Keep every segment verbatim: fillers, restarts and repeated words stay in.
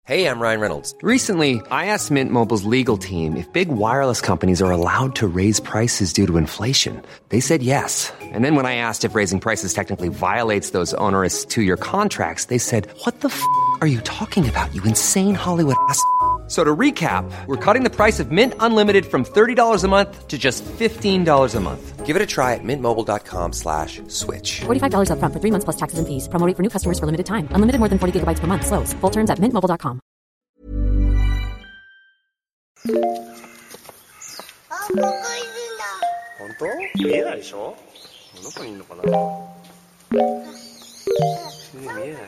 Hey, I'm Ryan Reynolds. Recently, I asked Mint Mobile's legal team if big wireless companies are allowed to raise prices due to inflation. They said yes. And then when I asked if raising prices technically violates those onerous two-year contracts, they said, what the f*** are you talking about, you insane Hollywood ass f- So to recap, we're cutting the price of Mint Unlimited from thirty dollars a month to just fifteen dollars a month. Give it a try at mintmobile.com slash switch. forty-five dollars up front for three months plus taxes and fees. Promo rate for new customers for limited time. Unlimited more than forty gigabytes per month. Slows full terms at mint mobile dot com. あ、ここいるんだ。 本当？見えないでしょ？どこにいるのかな？見えないよ。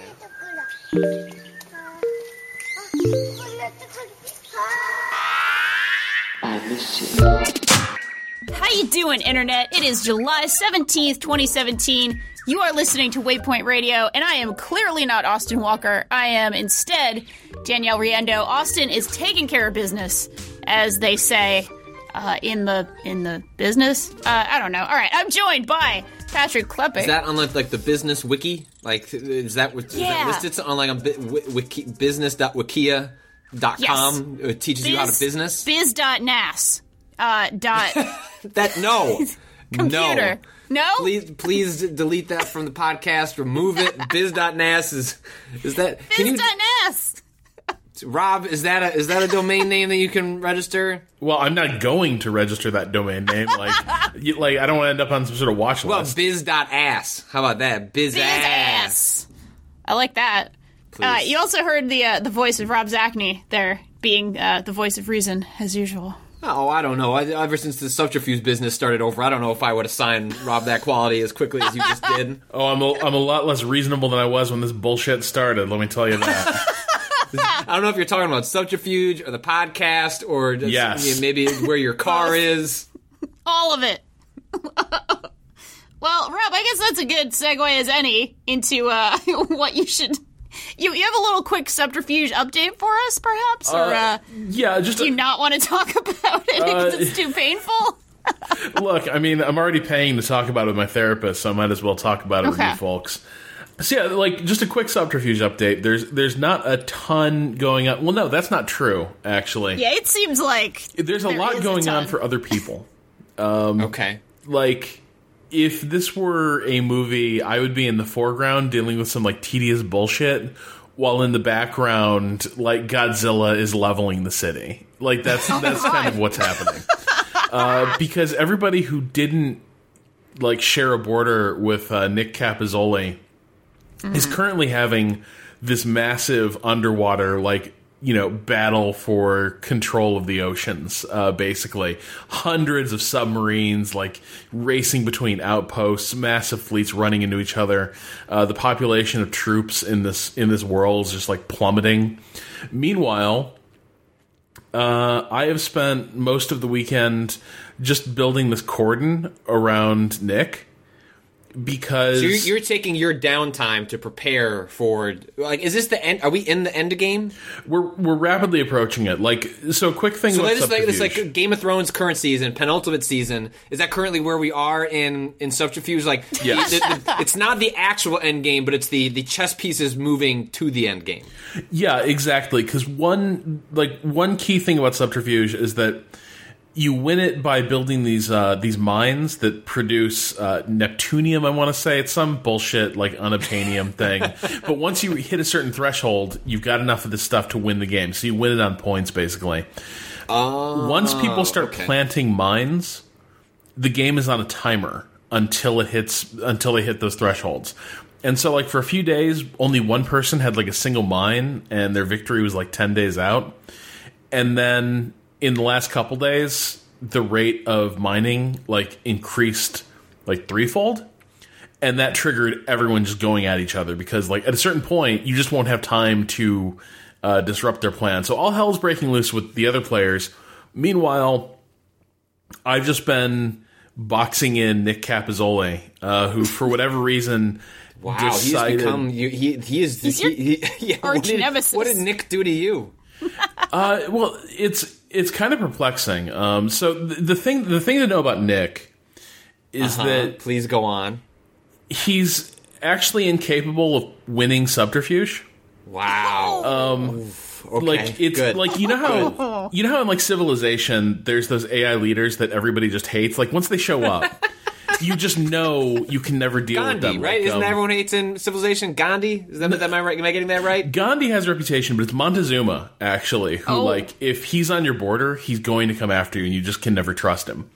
How you doing, Internet? It is July seventeenth, twenty seventeen. You are listening to Waypoint Radio, and I am clearly not Austin Walker. I am instead Danielle Riendeau. Austin is taking care of business, as they say uh, in the in the business. Uh, I don't know. All right, I'm joined by Patrick Klepek. Is that on like, like the business wiki? Like, is that, is yeah. that listed on like a wiki, business dot wikia dot com? Yes. It teaches Biz, you how to business? Biz dot nas. Uh, dot... that, no. Computer. No. No? Please please delete that from the podcast. Remove it. Biz dot nas is... Is that... Biz dot nas! Rob, is that a is that a domain name that you can register? Well, I'm not going to register that domain name. Like, you, like I don't want to end up on some sort of watch well, list. Well, biz dot ass. How about that? Biz, biz ass. ass. I like that. Uh, you also heard the uh, the voice of Rob Zacny there being uh, the voice of reason, as usual. Oh, I don't know. I, ever since the subterfuge business started over, I don't know if I would assign Rob that quality as quickly as you just did. Oh, I'm a, I'm a lot less reasonable than I was when this bullshit started, let me tell you that. I don't know if you're talking about subterfuge or the podcast or just, yes. you know, maybe where your car is. All of it. Well, Rob, I guess that's a good segue as any into uh, what you should... You you have a little quick subterfuge update for us, perhaps? Or uh, uh, yeah, just... Do you a, not want to talk about it because uh, it's too painful? Look, I mean, I'm already paying to talk about it with my therapist, so I might as well talk about it okay. with you folks. So yeah, like, just a quick subterfuge update. There's there's not a ton going on. Well, no, that's not true, actually. Yeah, it seems like There's a there lot going a on for other people. Um, okay. Like... If this were a movie, I would be in the foreground dealing with some, like, tedious bullshit, while in the background, like, Godzilla is leveling the city. Like, that's oh that's kind of what's happening. uh, because everybody who didn't, like, share a border with uh, Nick Capozzoli mm-hmm. is currently having this massive underwater, like, you know, battle for control of the oceans, uh, basically. Hundreds of submarines, like, racing between outposts, massive fleets running into each other. Uh, the population of troops in this in this world is just, like, plummeting. Meanwhile, uh, I have spent most of the weekend just building this cordon around Nick. Because so you're, you're taking your downtime to prepare for, like, is this the end? Are we in the end game? We're we're rapidly approaching it. Like, so quick thing. So about it's like it's like Game of Thrones current season, penultimate season. Is that currently where we are in in Subterfuge? Like, yes. the, the, it's not the actual end game, but it's the the chess pieces moving to the end game. Yeah, exactly. Because one like one key thing about Subterfuge is that you win it by building these uh, these mines that produce uh, Neptunium, I want to say. It's some bullshit, like, unobtainium thing. But once you hit a certain threshold, you've got enough of this stuff to win the game. So you win it on points, basically. Oh, once people start okay. planting mines, the game is on a timer until it hits until they hit those thresholds. And so, like, for a few days, only one person had, like, a single mine, and their victory was, like, ten days out. And then... in the last couple days, the rate of mining, like, increased, like, threefold. And that triggered everyone just going at each other because, like, at a certain point, you just won't have time to uh, disrupt their plan. So all hell's breaking loose with the other players. Meanwhile, I've just been boxing in Nick Capozzoli, uh, who, for whatever reason... Wow, decided, he's become... You, he, he is... He's your he, he, yeah, arch what did, nemesis. What did Nick do to you? uh, well, it's... It's kind of perplexing. Um, so the, the thing, the thing to know about Nick is uh-huh. that please go on. He's actually incapable of winning Subterfuge. Wow. Um, okay. Like it's Good. like you know how you know how in like Civilization there's those A I leaders that everybody just hates. Like once they show up, you just know you can never deal Gandhi, with them. right? Like, Isn't um, that everyone hates in Civilization? Gandhi? Is that, am I right? Am I getting that right? Gandhi has a reputation, but it's Montezuma actually who Oh. like if he's on your border, he's going to come after you, and you just can never trust him.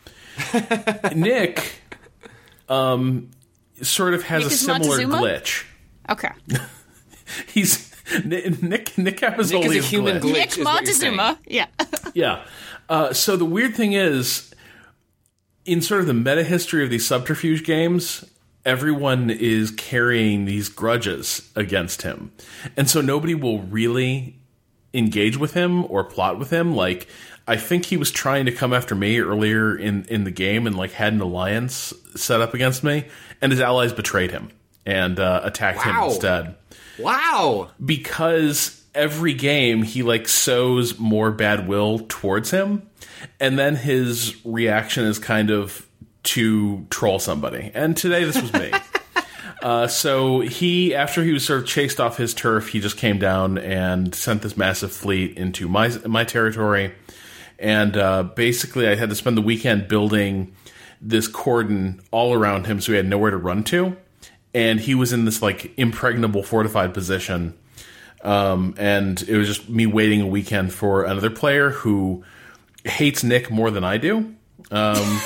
Nick, um, sort of has Nick a is similar Montezuma? glitch. Okay. He's Nick Nick Nick Capizoli Nick is a is human glitch. glitch. Nick is what you're saying. Montezuma. Yeah. Yeah. Uh, so the weird thing is, in sort of the meta history of these subterfuge games, everyone is carrying these grudges against him. And so nobody will really engage with him or plot with him. Like, I think he was trying to come after me earlier in, in the game and, like, had an alliance set up against me. And his allies betrayed him and uh, attacked Wow. him instead. Wow. Because every game he like sows more bad will towards him, and then his reaction is kind of to troll somebody. And today this was me. uh, so he, after he was sort of chased off his turf, he just came down and sent this massive fleet into my my territory. And uh, basically, I had to spend the weekend building this cordon all around him, so he had nowhere to run to. And he was in this like impregnable fortified position. Um, and it was just me waiting a weekend for another player who hates Nick more than I do. Um,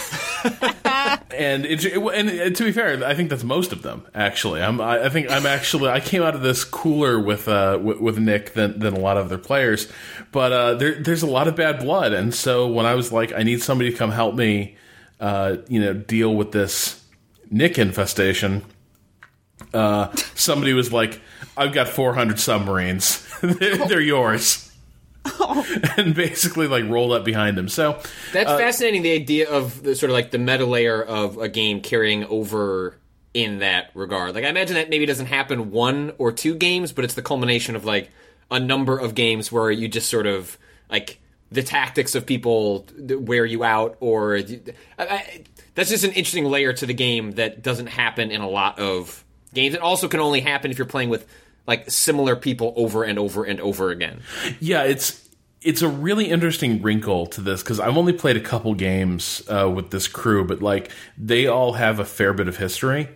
and it, it, and to be fair, I think that's most of them. Actually, I'm, I, I think I'm actually I came out of this cooler with uh, with, with Nick than than a lot of other players. But uh, there, there's a lot of bad blood, and so when I was like, I need somebody to come help me, uh, you know, deal with this Nick infestation. Uh, somebody was like, I've got four hundred submarines. they're, they're yours. Oh. And basically, like, rolled up behind him. So That's uh, fascinating, the idea of the sort of like the meta layer of a game carrying over in that regard. Like, I imagine that maybe doesn't happen one or two games, but it's the culmination of, like, a number of games where you just sort of, like, the tactics of people wear you out, or... I, I, that's just an interesting layer to the game that doesn't happen in a lot of games. It also can only happen if you're playing with like similar people over and over and over again. Yeah, it's it's a really interesting wrinkle to this because I've only played a couple games uh, with this crew, but like they all have a fair bit of history.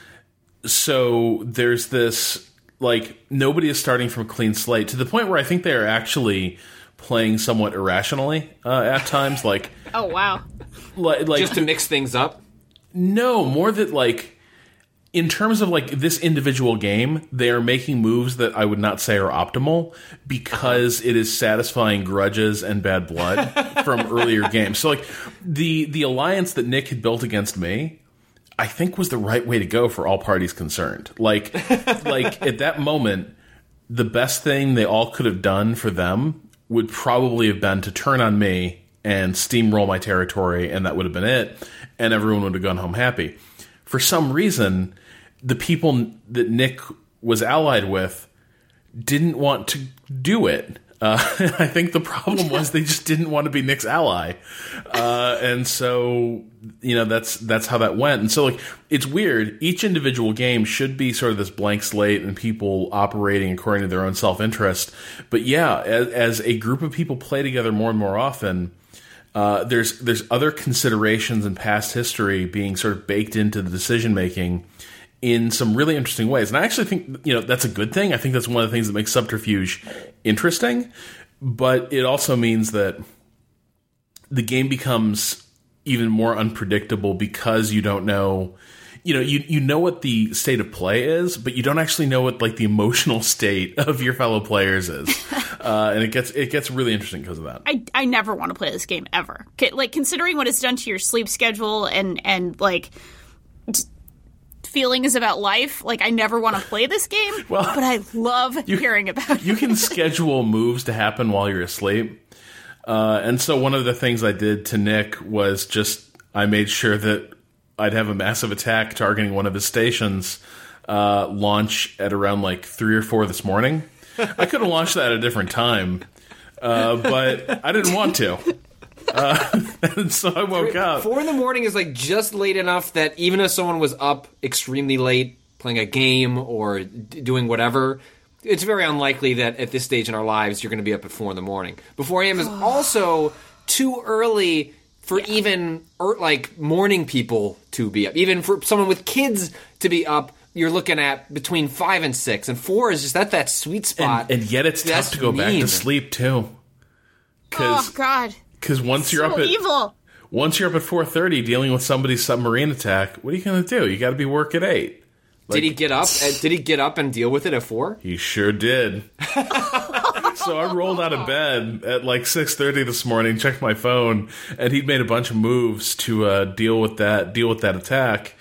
So there's this like nobody is starting from a clean slate to the point where I think they are actually playing somewhat irrationally uh, at times. Like, Oh, wow. like, like Just to mix things up? No, more that like in terms of like this individual game, they are making moves that I would not say are optimal because it is satisfying grudges and bad blood from earlier games. So like the the alliance that Nick had built against me, I think was the right way to go for all parties concerned. Like like at that moment, the best thing they all could have done for them would probably have been to turn on me and steamroll my territory, and that would have been it, and everyone would have gone home happy. For some reason, the people that Nick was allied with didn't want to do it. Uh, I think the problem was they just didn't want to be Nick's ally. Uh, and so, you know, that's that's how that went. And so, like, it's weird. Each individual game should be sort of this blank slate and people operating according to their own self-interest. But yeah, as, as a group of people play together more and more often, uh, there's there's other considerations in past history being sort of baked into the decision-making in some really interesting ways. And I actually think, you know, that's a good thing. I think that's one of the things that makes Subterfuge interesting. But it also means that the game becomes even more unpredictable because you don't know, you know, you, you know what the state of play is, but you don't actually know what, like, the emotional state of your fellow players is. uh, and it gets it gets really interesting because of that. I, I never want to play this game ever. K- Like, considering what it's done to your sleep schedule and, and like... T- feelings about life, like I never want to play this game, well, but I love you, hearing about it. You can schedule moves to happen while you're asleep. Uh, and so one of the things I did to Nick was just I made sure that I'd have a massive attack targeting one of his stations uh, launch at around like three or four this morning. I could have launched that at a different time, uh, but I didn't want to. Uh, and so I woke up. Four in the morning is like just late enough that even if someone was up extremely late playing a game or d- doing whatever, it's very unlikely that at this stage in our lives you're going to be up at four in the morning. But four a.m. is also too early for yeah. even er, like morning people to be up. Even for someone with kids to be up, you're looking at between five and six, and four is just at that sweet spot. And, and yet it's That's tough to go mean. back to sleep too. Oh God! Because once it's you're so up at evil. once you're up at four thirty dealing with somebody's submarine attack, what are you going to do? You got to be work at eight. Like, did he get up? Uh, did he get up and deal with it at four? He sure did. So I rolled out of bed at like six thirty this morning, checked my phone, and he'd made a bunch of moves to uh, deal with that deal with that attack.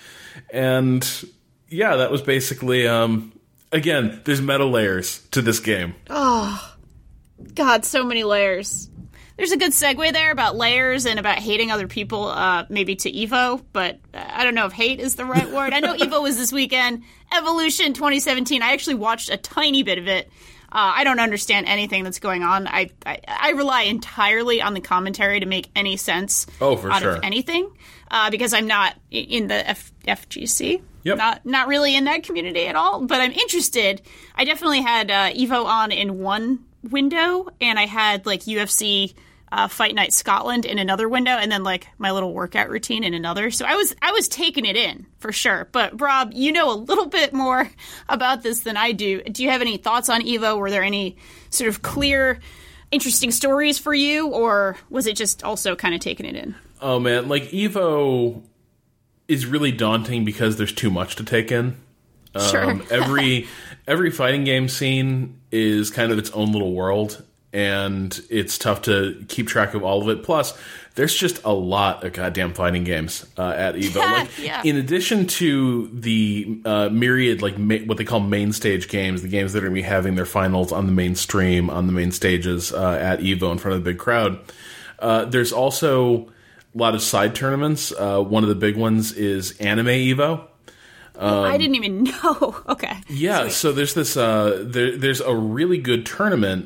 And yeah, that was basically um, again. There's meta layers to this game. Oh God, so many layers. There's a good segue there about layers and about hating other people, uh, maybe to Evo, but I don't know if hate is the right word. I know Evo was this weekend. Evolution twenty seventeen. I actually watched a tiny bit of it. Uh, I don't understand anything that's going on. I, I I rely entirely on the commentary to make any sense oh, for out sure. of anything uh, because I'm not in the F- FGC. Yep. Not not really in that community at all, but I'm interested. I definitely had uh, Evo on in one window, and I had like U F C uh, Fight Night Scotland in another window, and then like my little workout routine in another. So I was I was taking it in for sure. But Rob, you know a little bit more about this than I do. Do you have any thoughts on Evo? Were there any sort of clear, interesting stories for you, or was it just also kind of taking it in? Oh man, like Evo is really daunting because there's too much to take in. Um, Sure. every every fighting game scene is kind of its own little world, and it's tough to keep track of all of it. Plus, there's just a lot of goddamn fighting games uh, at Evo. Like, yeah. in addition to the uh, myriad, like ma- what they call main stage games, the games that are going to be having their finals on the main stream, on the main stages uh, at Evo in front of the big crowd, uh, there's also a lot of side tournaments. Uh, one of the big ones is Anime Evo. Um, I didn't even know. Okay. Yeah, Sweet. so there's this. Uh, there, there's a really good tournament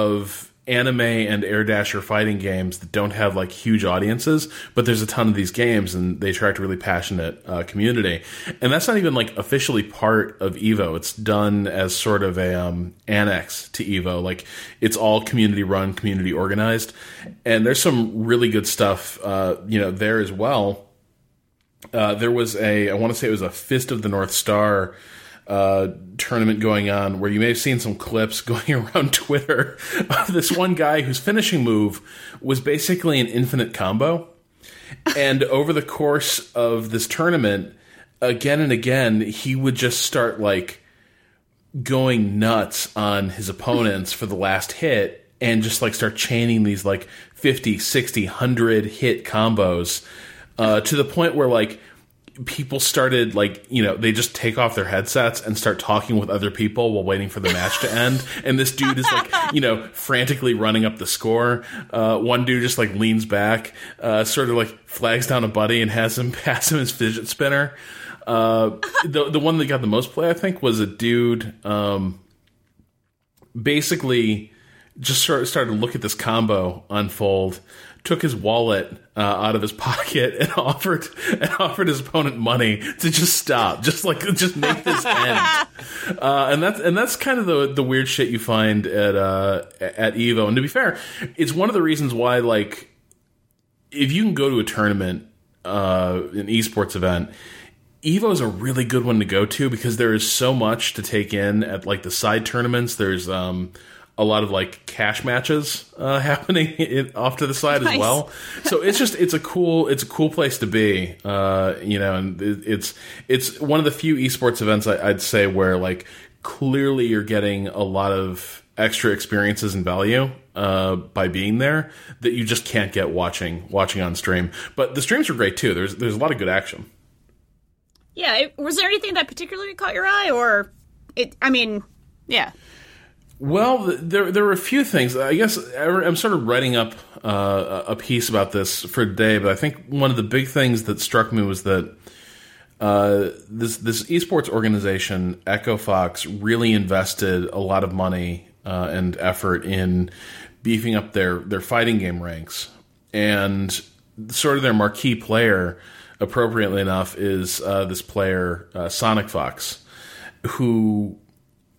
of anime and air dasher fighting games that don't have like huge audiences, but there's a ton of these games, and they attract a really passionate uh, community. And that's not even like officially part of Evo. It's done as sort of a um, annex to Evo. Like it's all community run, community organized, and there's some really good stuff, uh, you know, there as well. Uh, there was a, I want to say it was a Fist of the North Star uh, tournament going on where you may have seen some clips going around Twitter of this one guy whose finishing move was basically an infinite combo. And over the course of this tournament, again and again, he would just start like going nuts on his opponents for the last hit and just like start chaining these like fifty, sixty, one hundred hit combos. Uh, to the point where, like, people started, like, you know, they just take off their headsets and start talking with other people while waiting for the match to end. And this dude is, like, you know, frantically running up the score. Uh, one dude just, like, leans back, uh, sort of, like, flags down a buddy and has him pass him his fidget spinner. Uh, the the one that got the most play, I think, was a dude um, basically just sort of started to look at this combo unfold, took his wallet uh, out of his pocket and offered and offered his opponent money to just stop, just like just make this end. Uh, and that's and that's kind of the the weird shit you find at uh, at Evo. And to be fair, it's one of the reasons why, like, if you can go to a tournament, uh, an esports event, Evo is a really good one to go to because there is so much to take in at like the side tournaments. There's um. a lot of like cash matches uh, happening in, off to the side nice. as well. So it's just it's a cool it's a cool place to be, uh, you know. And it, it's it's one of the few esports events I, I'd say where like clearly you're getting a lot of extra experiences and value uh, by being there that you just can't get watching watching on stream. But the streams are great too. There's there's a lot of good action. Yeah, it, was there anything that particularly caught your eye, or it? I mean, yeah. Well, there there were a few things. I guess I'm sort of writing up uh, a piece about this for today, but I think one of the big things that struck me was that uh, this this esports organization, Echo Fox, really invested a lot of money uh, and effort in beefing up their, their fighting game ranks. And sort of their marquee player, appropriately enough, is uh, this player, uh, Sonic Fox, who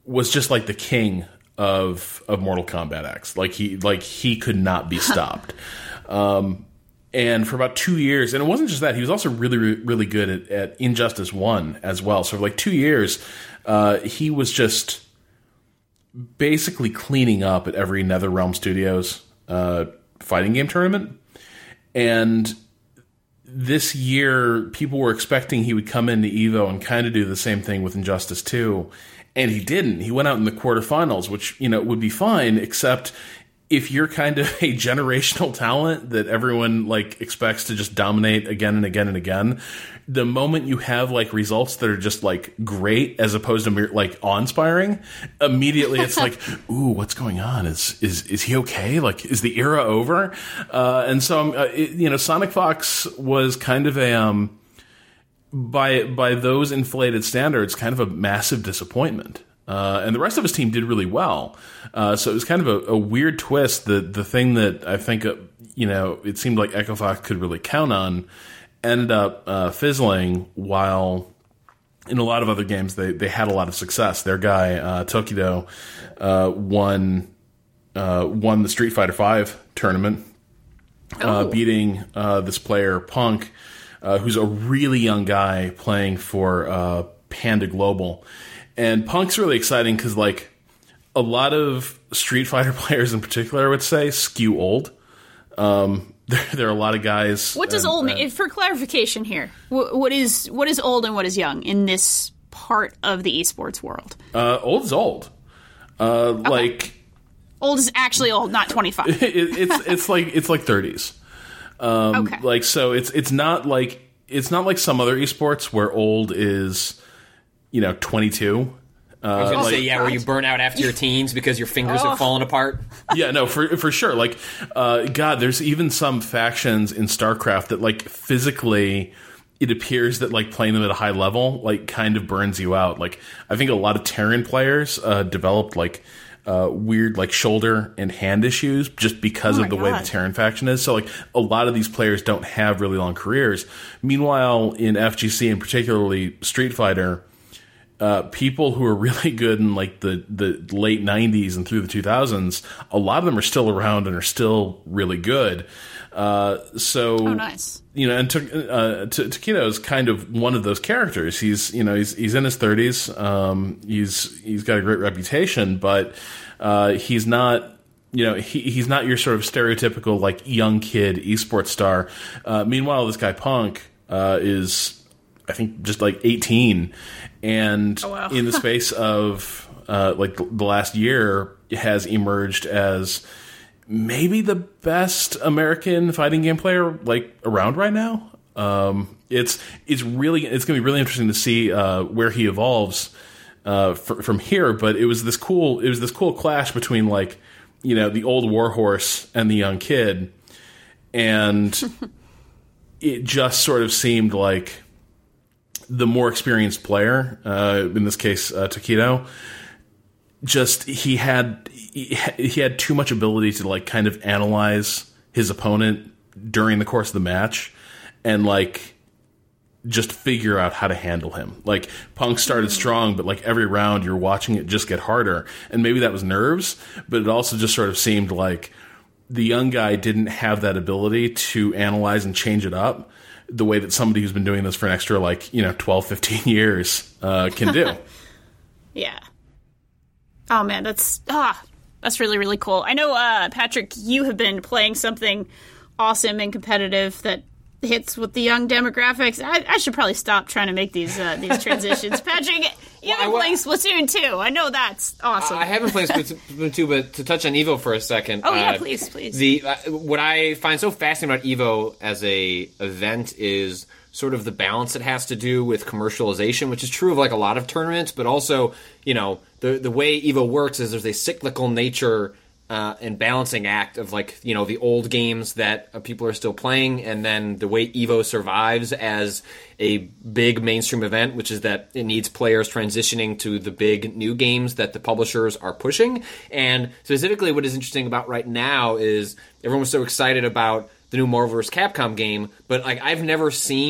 was just like the king of of Mortal Kombat X. Like he like he could not be stopped. um, and for about two years, and it wasn't just that, he was also really really good at, at Injustice One as well. So for like two years, uh, he was just basically cleaning up at every NetherRealm Studios uh, fighting game tournament. And this year, people were expecting he would come into EVO and kind of do the same thing with Injustice two. And he didn't. He went out in the quarterfinals, which, you know, would be fine, except if you're kind of a generational talent that everyone, like, expects to just dominate again and again and again, the moment you have, like, results that are just, like, great as opposed to, like, awe-inspiring, immediately it's like, ooh, what's going on? Is is is he okay? Like, is the era over? Uh, and so, um, uh, it, you know, Sonic Fox was kind of a... um. By by those inflated standards, kind of a massive disappointment. Uh, and the rest of his team did really well. Uh, so it was kind of a, a weird twist. The the thing that I think, uh, you know, it seemed like Echo Fox could really count on ended up uh, fizzling, while in a lot of other games they, they had a lot of success. Their guy, uh, Tokido, uh, won, uh, won the Street Fighter five tournament, uh, oh. beating uh, this player, Punk, Uh, who's a really young guy playing for uh, Panda Global. And Punk's really exciting because, like, a lot of Street Fighter players in particular, I would say, skew old. Um, there, there are a lot of guys... What does and, old uh, mean? For clarification here, what, what is what is old and what is young in this part of the esports world? Uh, old is old. Uh, okay. Like... Old is actually old, not twenty-five. it, it's it's like it's like thirties. Um, okay. Like, so it's it's not like it's not like some other esports where old is, you know, twenty-two. Uh, I was going like, to say, yeah, where you burn out after your teens because your fingers oh. are falling apart. Yeah, no, for for sure. Like, uh, God, there's even some factions in StarCraft that, like, physically, it appears that, like, playing them at a high level, like, kind of burns you out. Like, I think a lot of Terran players uh, developed, like, Uh, weird like shoulder and hand issues just because oh of the God. way the Terran faction is. So like a lot of these players don't have really long careers. Meanwhile, in F G C and particularly Street Fighter, uh, people who are really good in like the, the late nineties and through the two thousands, a lot of them are still around and are still really good. Uh, so, oh, nice. You know, and uh, Tokido is kind of one of those characters. He's, you know, he's he's in his thirties. Um, he's he's got a great reputation, but uh, he's not, you know, he he's not your sort of stereotypical like young kid esports star. Uh, meanwhile, this guy Punk uh, is, I think, just like eighteen, and oh, wow. in the space of uh, like the last year, has emerged as maybe the best American fighting game player like around right now. Um, it's it's really it's going to be really interesting to see uh, where he evolves uh, fr- from here. But it was this cool it was this cool clash between like you know the old warhorse and the young kid, and it just sort of seemed like the more experienced player, uh, in this case uh, Tokido, just he had. He had too much ability to like kind of analyze his opponent during the course of the match and like just figure out how to handle him. Like Punk started strong, but like every round you're watching it just get harder. And maybe that was nerves, but it also just sort of seemed like the young guy didn't have that ability to analyze and change it up the way that somebody who's been doing this for an extra like, you know, twelve, fifteen years uh, can do. Yeah. Oh man, that's ah, that's really, really cool. I know, uh, Patrick, you have been playing something awesome and competitive that hits with the young demographics. I, I should probably stop trying to make these uh, these transitions. Patrick, you've been well, playing Splatoon two. I know that's awesome. I haven't played Splatoon two, but to touch on EVO for a second. Oh, yeah, uh, please, please. The uh, what I find so fascinating about EVO as a event is sort of the balance it has to do with commercialization, which is true of like a lot of tournaments, but also, you know, the the way EVO works is there's a cyclical nature uh, and balancing act of like, you know, the old games that uh, people are still playing, and then the way EVO survives as a big mainstream event, which is that it needs players transitioning to the big new games that the publishers are pushing. And specifically what is interesting about right now is everyone was so excited about the new Marvel versus. Capcom game, but like I've never seen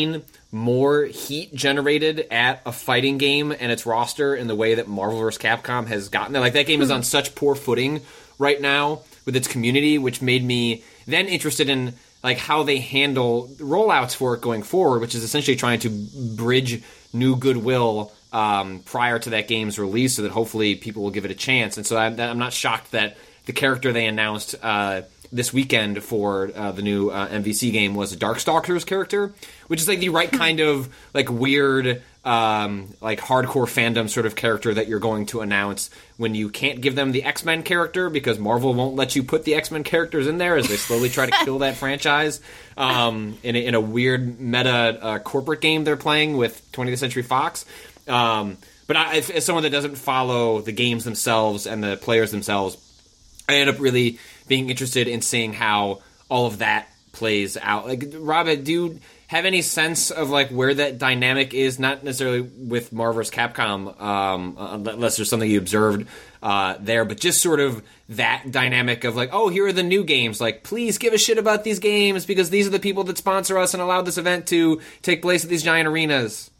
more heat generated at a fighting game and its roster in the way that Marvel versus. Capcom has gotten there. Like, that game is on such poor footing right now with its community, which made me then interested in like how they handle rollouts for it going forward, which is essentially trying to bridge new goodwill um, prior to that game's release so that hopefully people will give it a chance. And so I'm, I'm not shocked that the character they announced uh, this weekend for uh, the new uh, M V C game was a Darkstalkers character, which is like the right kind of like weird, um, like hardcore fandom sort of character that you're going to announce when you can't give them the X-Men character because Marvel won't let you put the X-Men characters in there as they slowly try to kill that franchise um, in, a, in a weird meta uh, corporate game they're playing with twentieth Century Fox. Um, but I, as, as someone that doesn't follow the games themselves and the players themselves, I end up really being interested in seeing how all of that plays out. Like, Rob, do you have any sense of like where that dynamic is? Not necessarily with Marvel versus. Capcom, um, unless there's something you observed uh, there, but just sort of that dynamic of like, oh, here are the new games. Like, please give a shit about these games because these are the people that sponsor us and allow this event to take place at these giant arenas.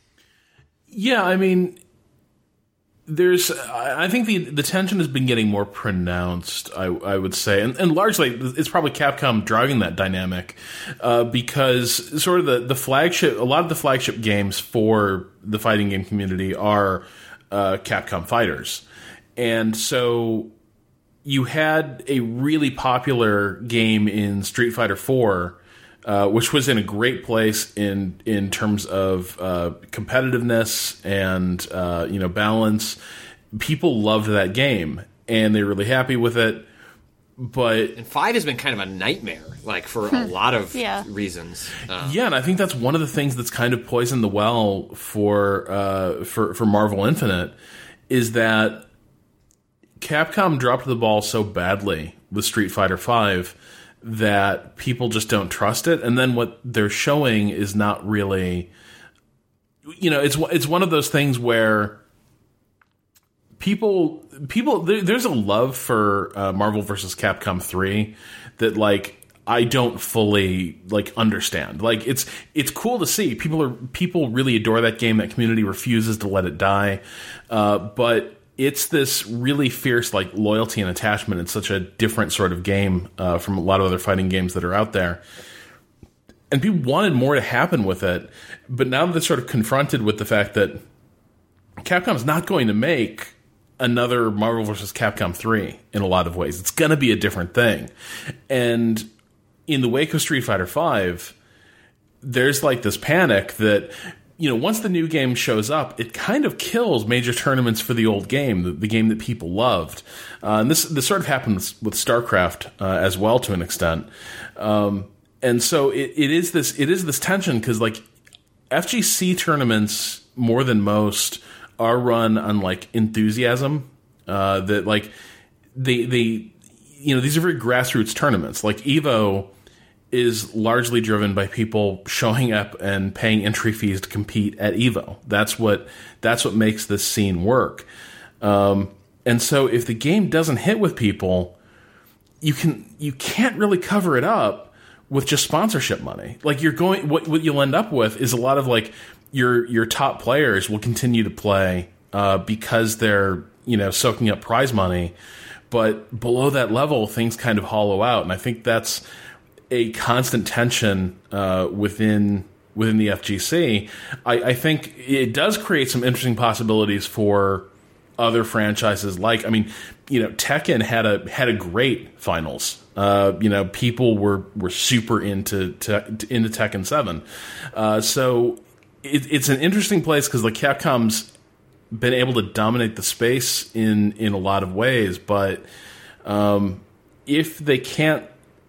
Yeah, I mean, there's, I think the the tension has been getting more pronounced, I, I would say, and, and largely it's probably Capcom driving that dynamic, uh, because sort of the, the flagship, a lot of the flagship games for the fighting game community are uh, Capcom fighters, and so you had a really popular game in Street Fighter four. Uh, which was in a great place in in terms of uh, competitiveness and uh, you know balance. People loved that game, and they were really happy with it. But and five has been kind of a nightmare, like for a lot of yeah. reasons. Uh, yeah, and I think that's one of the things that's kind of poisoned the well for uh, for for Marvel Infinite is that Capcom dropped the ball so badly with Street Fighter five. That people just don't trust it, and then what they're showing is not really, you know, it's it's one of those things where people people there, there's a love for uh, Marvel versus. Capcom three that like I don't fully like understand. Like it's it's cool to see people are people really adore that game. That community refuses to let it die, uh, but. It's this really fierce like loyalty and attachment. It's such a different sort of game uh, from a lot of other fighting games that are out there. And people wanted more to happen with it. But now that they're sort of confronted with the fact that Capcom's not going to make another Marvel versus. Capcom three in a lot of ways. It's going to be a different thing. And in the wake of Street Fighter five, there's like this panic that... You know, once the new game shows up, it kind of kills major tournaments for the old game, the, the game that people loved. Uh, and this this sort of happened with, with StarCraft uh, as well, to an extent. Um, and so it, it is this it is this tension because like F G C tournaments more than most are run on like enthusiasm. Uh, that like they they you know these are very grassroots tournaments. Like Evo is largely driven by people showing up and paying entry fees to compete at Evo. That's what that's what makes this scene work. Um, and so if the game doesn't hit with people, you can you can't really cover it up with just sponsorship money. Like you're going what what you'll end up with is a lot of like your your top players will continue to play uh, because they're, you know, soaking up prize money, but below that level things kind of hollow out, and I think that's a constant tension uh, within within the F G C. I, I think it does create some interesting possibilities for other franchises. Like, I mean, you know, Tekken had a had a great finals. Uh, you know, people were were super into to, into Tekken seven. Uh, so it, it's an interesting place because like Capcom's been able to dominate the space in in a lot of ways, but um, if they can't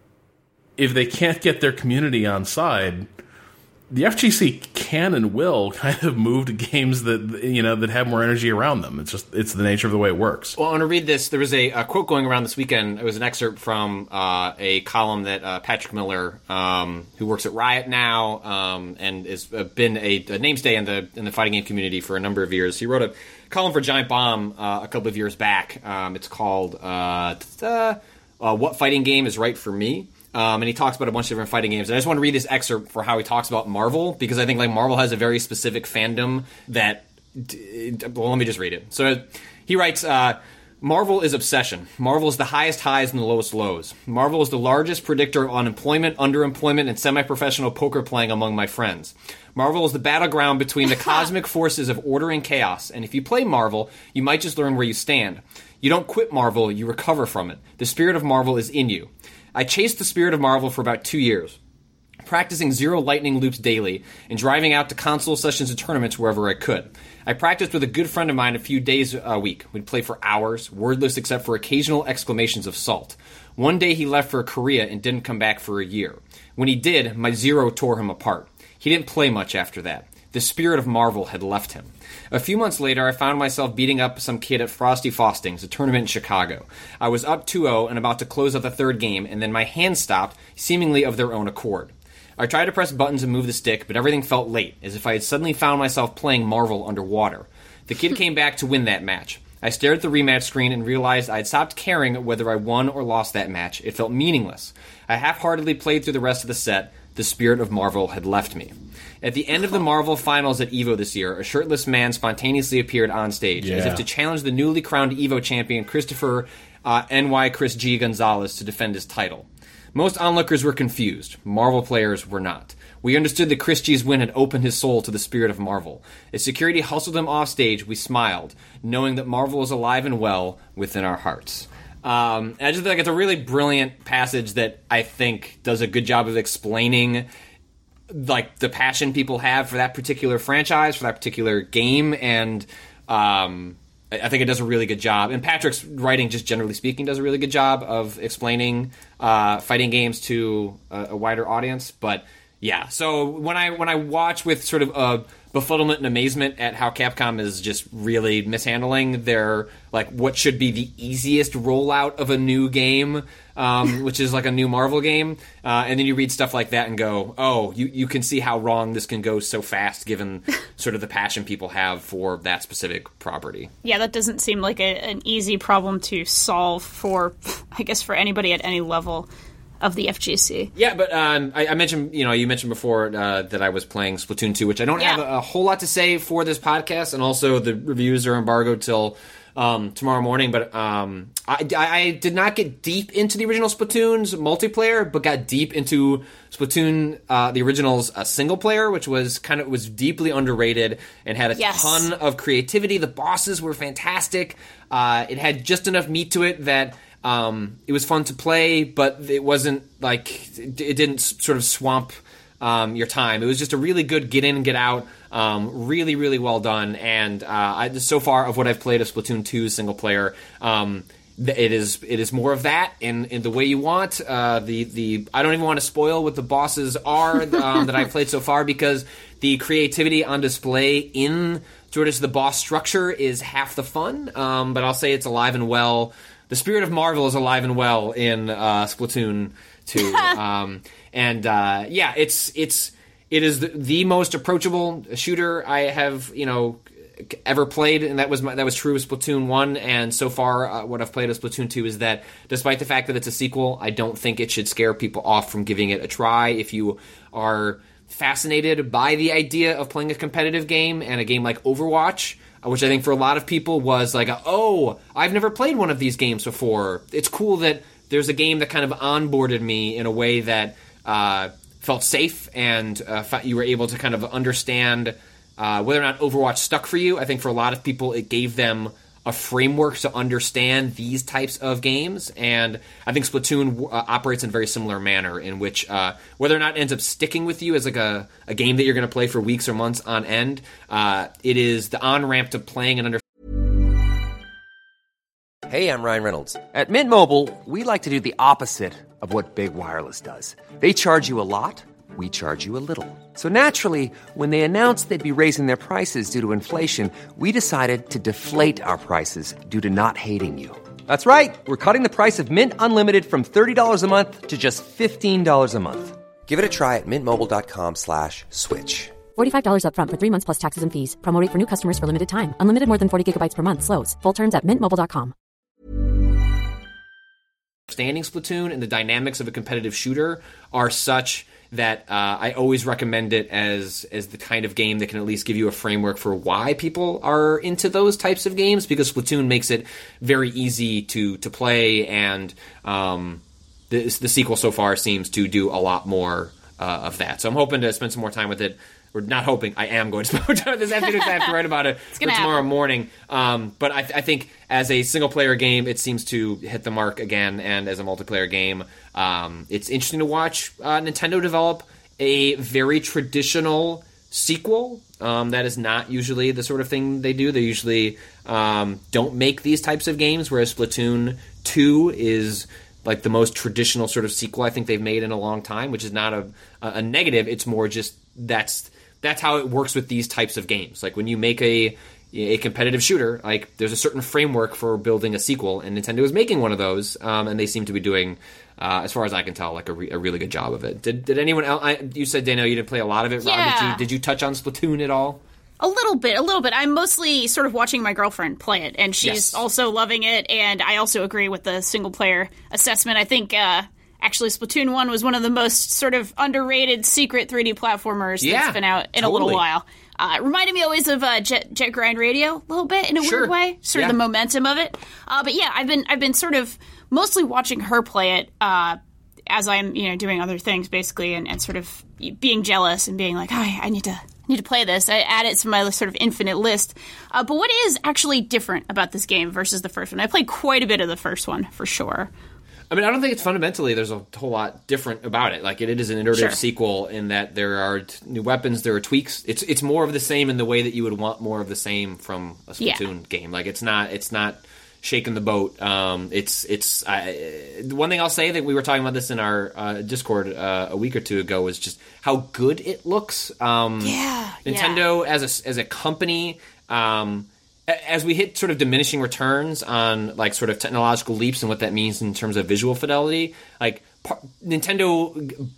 If they can't get their community on side, the F G C can and will kind of move to games that you know that have more energy around them. It's just it's the nature of the way it works. Well, I want to read this. There was a, a quote going around this weekend. It was an excerpt from uh, a column that uh, Patrick Miller, um, who works at Riot now um, and has been a, a mainstay in the in the fighting game community for a number of years. He wrote a column for Giant Bomb uh, a couple of years back. Um, it's called uh, uh, uh, "What Fighting Game Is Right for Me." Um, and he talks about a bunch of different fighting games. And I just want to read this excerpt for how he talks about Marvel, because I think like Marvel has a very specific fandom that... Well, let me just read it. So he writes... Uh, Marvel is obsession. Marvel is the highest highs and the lowest lows. Marvel is the largest predictor of unemployment, underemployment, and semi-professional poker playing among my friends. Marvel is the battleground between the cosmic forces of order and chaos, and if you play Marvel, you might just learn where you stand. You don't quit Marvel, you recover from it. The spirit of Marvel is in you. I chased the spirit of Marvel for about two years, practicing zero lightning loops daily, and driving out to console sessions and tournaments wherever I could. I practiced with a good friend of mine a few days a week. We'd play for hours, wordless except for occasional exclamations of salt. One day he left for Korea and didn't come back for a year. When he did, my zero tore him apart. He didn't play much after that. The spirit of Marvel had left him. A few months later, I found myself beating up some kid at Frosty Faustings, a tournament in Chicago. I was up two oh and about to close out the third game, and then my hands stopped, seemingly of their own accord. I tried to press buttons and move the stick, but everything felt late, as if I had suddenly found myself playing Marvel underwater. The kid came back to win that match. I stared at the rematch screen and realized I had stopped caring whether I won or lost that match. It felt meaningless. I half-heartedly played through the rest of the set. The spirit of Marvel had left me. At the end of the Marvel Finals at EVO this year, a shirtless man spontaneously appeared on stage, Yeah. as if to challenge the newly crowned EVO champion Christopher uh, N Y Chris G. Gonzalez to defend his title. Most onlookers were confused. Marvel players were not. We understood that Chris G's win had opened his soul to the spirit of Marvel. As security hustled him off stage, we smiled, knowing that Marvel is alive and well within our hearts. Um, and I just think it's a really brilliant passage that I think does a good job of explaining like the passion people have for that particular franchise, for that particular game, and um, I think it does a really good job. And Patrick's writing, just generally speaking, does a really good job of explaining uh, fighting games to a, a wider audience. But yeah, so when I when I watch with sort of a befuddlement and amazement at how Capcom is just really mishandling their, like, what should be the easiest rollout of a new game, um, which is like a new Marvel game, uh, and then you read stuff like that and go, oh, you, you can see how wrong this can go so fast given sort of the passion people have for that specific property. Yeah, that doesn't seem like a, an easy problem to solve for, I guess, for anybody at any level of the F G C. Yeah, but um, I, I mentioned, you know, you mentioned before uh, that I was playing Splatoon two, which I don't Yeah. have a, a whole lot to say for this podcast, and also the reviews are embargoed till um, tomorrow morning. But um, I, I did not get deep into the original Splatoon's multiplayer, but got deep into Splatoon, uh, the original's uh, single player, which was kind of was deeply underrated and had a Yes. ton of creativity. The bosses were fantastic. Uh, it had just enough meat to it that. Um, it was fun to play, but it wasn't like it, it didn't s- sort of swamp um, your time. It was just a really good get in and get out, um, really, really well done. And uh, I, so far of what I've played of Splatoon two single player, um, th- it is it is more of that in, in the way you want. Uh, the the I don't even want to spoil what the bosses are um, that I've played so far, because the creativity on display in sort of the boss structure is half the fun. Um, but I'll say it's alive and well. The spirit of Marvel is alive and well in uh, Splatoon two, um, and uh, yeah, it's it's it is the, the most approachable shooter I have you know ever played, and that was my, that was true of Splatoon one. And so far, uh, what I've played of Splatoon two is that, despite the fact that it's a sequel, I don't think it should scare people off from giving it a try. If you are fascinated by the idea of playing a competitive game and a game like Overwatch, which I think for a lot of people was like, a, oh, I've never played one of these games before. It's cool that there's a game that kind of onboarded me in a way that uh, felt safe, and uh, you were able to kind of understand uh, whether or not Overwatch stuck for you. I think for a lot of people, it gave them a framework to understand these types of games, and I think Splatoon uh, operates in a very similar manner, in which uh, whether or not it ends up sticking with you as like a, a game that you're going to play for weeks or months on end, uh, it is the on-ramp to playing and understanding. Hey, I'm Ryan Reynolds. At Mint Mobile, we like to do the opposite of what Big Wireless does. They charge you a lot, we charge you a little. So naturally, when they announced they'd be raising their prices due to inflation, we decided to deflate our prices due to not hating you. That's right. We're cutting the price of Mint Unlimited from thirty dollars a month to just fifteen dollars a month. Give it a try at mintmobile.com slash switch. forty-five dollars up front for three months plus taxes and fees. Promo rate for new customers for limited time. Unlimited more than forty gigabytes per month slows. Full terms at mint mobile dot com. understanding Splatoon and the dynamics of a competitive shooter are such that uh, I always recommend it as as the kind of game that can at least give you a framework for why people are into those types of games, because Splatoon makes it very easy to to play, and um, the, the sequel so far seems to do a lot more uh, of that. So I'm hoping to spend some more time with it. Or not hoping, I am going to spend more time with this afternoon because I have to write about it for tomorrow happen. morning. Um, but I, th- I think as a single-player game, it seems to hit the mark again, and as a multiplayer game, um, it's interesting to watch uh, Nintendo develop a very traditional sequel. Um, that is not usually the sort of thing they do. They usually um, don't make these types of games, whereas Splatoon two is like the most traditional sort of sequel I think they've made in a long time, which is not a, a negative. It's more just that's... That's how it works with these types of games. Like when you make a a competitive shooter, like there's a certain framework for building a sequel, and Nintendo is making one of those, um, and they seem to be doing, uh, as far as I can tell, like a, re- a really good job of it. Did did anyone else? I, you said, Danielle, you didn't play a lot of it. Yeah. Rob, did you, did you touch on Splatoon at all? A little bit, a little bit. I'm mostly sort of watching my girlfriend play it, and she's Yes. also loving it, and I also agree with the single-player assessment. I think... Uh, Actually, Splatoon one was one of the most sort of underrated secret three D platformers Yeah, that's been out in totally. a little while. Uh, it reminded me always of uh, Jet, Jet Grind Radio a little bit in a Sure. weird way, sort Yeah. of the momentum of it. Uh, but yeah, I've been I've been sort of mostly watching her play it uh, as I'm you know doing other things basically, and, and sort of being jealous and being like, I, I need to. need to play this. I add it to my sort of infinite list. Uh, but what is actually different about this game versus the first one? I played quite a bit of the first one for sure. I mean, I don't think it's fundamentally there's a whole lot different about it. Like, it, it is an iterative Sure. sequel in that there are t- new weapons, there are tweaks. It's it's more of the same in the way that you would want more of the same from a Splatoon Yeah. game. Like, it's not it's not shaking the boat. Um, it's it's I, one thing I'll say that we were talking about this in our uh, Discord uh, a week or two ago was just how good it looks. Um, Yeah, Nintendo as a as a company. Um, As we hit sort of diminishing returns on like sort of technological leaps and what that means in terms of visual fidelity, like par- Nintendo,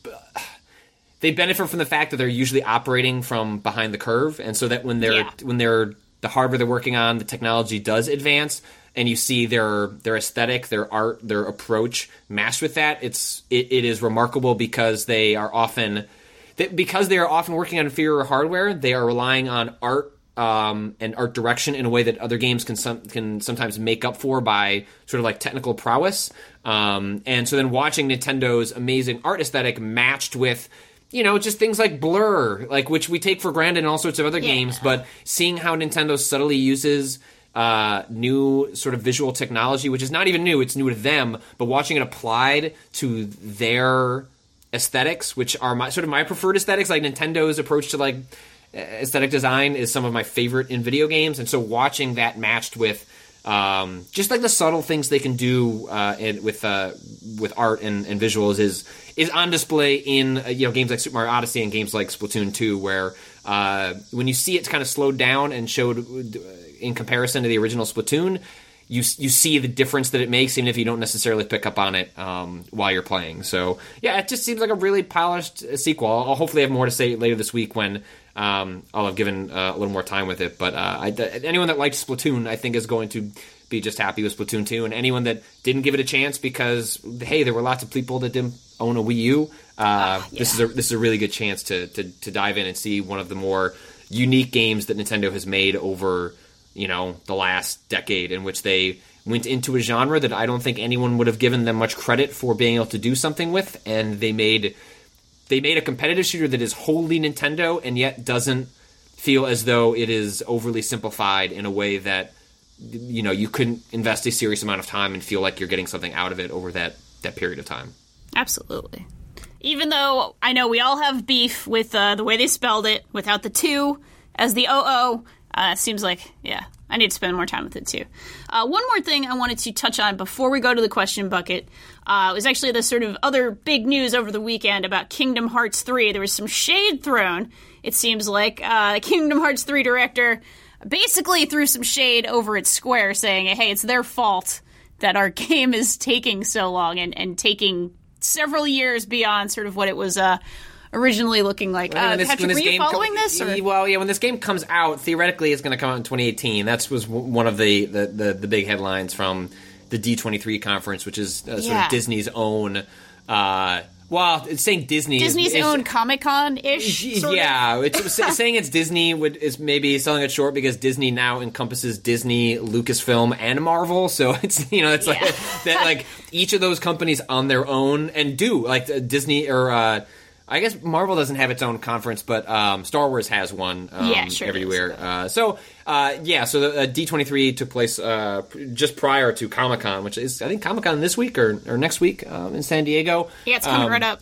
they benefit from the fact that they're usually operating from behind the curve, and so that when they're Yeah. when they're the hardware they're working on, the technology does advance, and you see their their aesthetic, their art, their approach matched with that. It's it, it is remarkable because they are often that because they are often working on inferior hardware, they are relying on art. Um, and art direction in a way that other games can some, can sometimes make up for by sort of like technical prowess. Um, and so then watching Nintendo's amazing art aesthetic matched with, you know, just things like Blur, like which we take for granted in all sorts of other Yeah. games, but seeing how Nintendo subtly uses uh, new sort of visual technology, which is not even new, it's new to them, but watching it applied to their aesthetics, which are my sort of my preferred aesthetics, like Nintendo's approach to like aesthetic design is some of my favorite in video games, and so watching that matched with um, just like the subtle things they can do uh, in, with uh, with art and, and visuals is is on display in uh, you know games like Super Mario Odyssey and games like Splatoon two, where uh, when you see it's kind of slowed down and showed in comparison to the original Splatoon, you you see the difference that it makes, even if you don't necessarily pick up on it um, while you're playing. So yeah, it just seems like a really polished sequel. I'll hopefully have more to say later this week when um, I'll have given uh, a little more time with it. But uh, I, anyone that liked Splatoon, I think, is going to be just happy with Splatoon two. And anyone that didn't give it a chance because, hey, there were lots of people that didn't own a Wii U, uh, uh, yeah. this is a this is a really good chance to, to to dive in and see one of the more unique games that Nintendo has made over, you know, the last decade, in which they went into a genre that I don't think anyone would have given them much credit for being able to do something with, and they made they made a competitive shooter that is wholly Nintendo and yet doesn't feel as though it is overly simplified in a way that, you know, you couldn't invest a serious amount of time and feel like you're getting something out of it over that, that period of time. Absolutely. Even though I know we all have beef with uh, the way they spelled it, without the two as the O O, uh, seems like, yeah, I need to spend more time with it too. Uh, one more thing I wanted to touch on before we go to the question bucket uh, was actually the sort of other big news over the weekend about Kingdom Hearts three. There was some shade thrown, it seems like. Uh, Kingdom Hearts three director basically threw some shade over at Square, saying, hey, it's their fault that our game is taking so long and, and taking several years beyond sort of what it was uh, originally looking like. Uh, this, Patrick, were you following com- this? Or? Well, yeah, when this game comes out, theoretically it's going to come out in twenty eighteen. That was w- one of the, the, the, the big headlines from the D twenty-three conference, which is uh, sort Yeah. of Disney's own. Uh, well, it's saying Disney. Disney's is, own Comic-Con-ish. sort Yeah, it's saying it's Disney would is maybe selling it short because Disney now encompasses Disney, Lucasfilm, and Marvel. So it's you know it's Yeah. like that like each of those companies on their own and do like uh, Disney or. Uh, I guess Marvel doesn't have its own conference, but um, Star Wars has one um, Yeah, sure everywhere. Uh, so, uh, yeah, so the uh, D twenty-three took place uh, just prior to Comic-Con, which is, I think, Comic-Con this week or, or next week um, in San Diego. Yeah, it's coming Um, right up.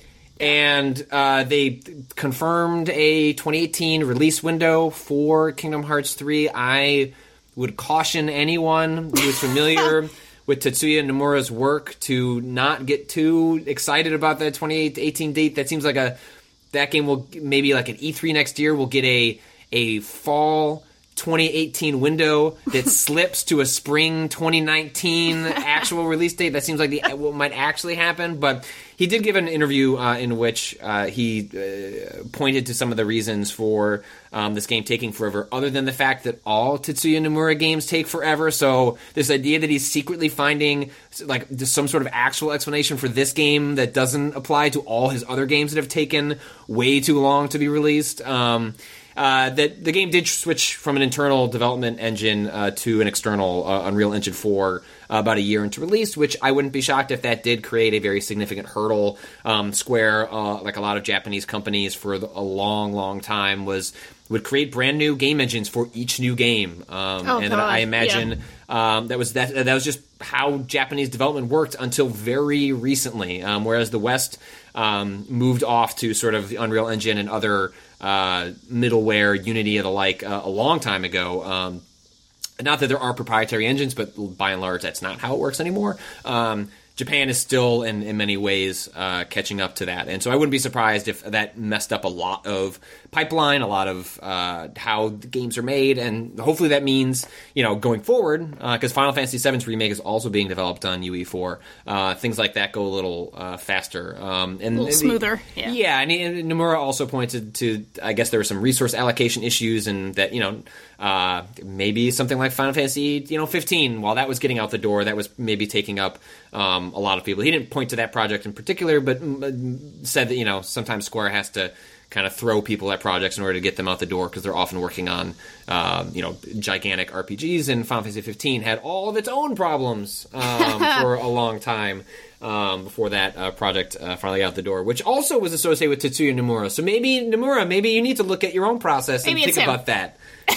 And uh, they confirmed a twenty eighteen release window for Kingdom Hearts three. I would caution anyone who is familiar with Tetsuya Nomura's work to not get too excited about that twenty eighteen date. That seems like a that game will maybe like an E three next year. We'll get a a fall twenty eighteen window that slips to a spring twenty nineteen actual release date. That seems like the what might actually happen. But he did give an interview uh, in which uh, he uh, pointed to some of the reasons for um, this game taking forever, other than the fact that all Tetsuya Nomura games take forever. So this idea that he's secretly finding like just some sort of actual explanation for this game that doesn't apply to all his other games that have taken way too long to be released. Um, Uh, that the game did switch from an internal development engine uh, to an external uh, Unreal Engine four uh, about a year into release, which I wouldn't be shocked if that did create a very significant hurdle. Um, Square, uh, like a lot of Japanese companies for the, a long, long time, was would create brand new game engines for each new game, um, Oh, and God. I imagine Yeah. um, that was that that was just how Japanese development worked until very recently. Um, whereas the West um, moved off to sort of the Unreal Engine and other uh, middleware, Unity and the like, uh, a long time ago. Um, not that there are proprietary engines, but by and large, that's not how it works anymore. Um, Japan is still, in, in many ways, uh, catching up to that. And so I wouldn't be surprised if that messed up a lot of pipeline, a lot of uh, how the games are made. And hopefully that means, you know, going forward, because uh, Final Fantasy seven's remake is also being developed on U E four, uh, things like that go a little uh, faster. Um, and, A little and smoother, The, yeah. Yeah, and, and Nomura also pointed to, I guess there were some resource allocation issues and that, you know, uh, maybe something like Final Fantasy, you know, fifteen, while that was getting out the door, that was maybe taking up um, a lot of people. He didn't point to that project in particular, but mm, said that, you know, sometimes Square has to kind of throw people at projects in order to get them out the door because they're often working on, um, you know, gigantic R P Gs, and Final Fantasy fifteen had all of its own problems um, for a long time. Um, before that uh, project uh, finally got out the door, which also was associated with Tetsuya Nomura. So maybe, Nomura, maybe you need to look at your own process and Maybe it's think him. about that.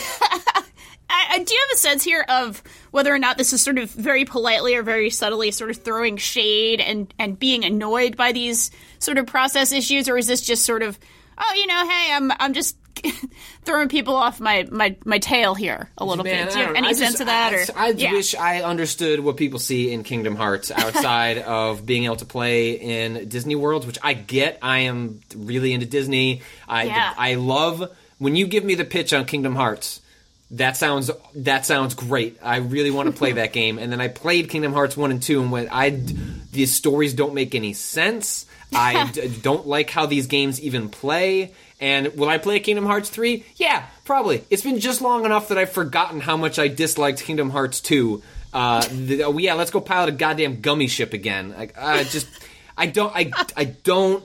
I, I do you have a sense here of whether or not this is sort of very politely or very subtly sort of throwing shade and, and being annoyed by these sort of process issues, or is this just sort of, oh, you know, hey, I'm I'm just throwing people off my, my, my tail here a little Man, bit. Do you I have don't any know. I sense just- of that? I, or I yeah. wish I understood what people see in Kingdom Hearts outside of being able to play in Disney worlds, which I get. I am really into Disney. I Yeah. I love when you give me the pitch on Kingdom Hearts. That sounds that sounds great. I really want to play that game. And then I played Kingdom Hearts one and two, and went, I these stories don't make any sense. I d- don't like how these games even play. And will I play Kingdom Hearts three? Yeah, probably. It's been just long enough that I've forgotten how much I disliked Kingdom Hearts two. Uh, the, oh yeah, let's go pilot a goddamn gummy ship again. Like, I just, I don't, I, I don't,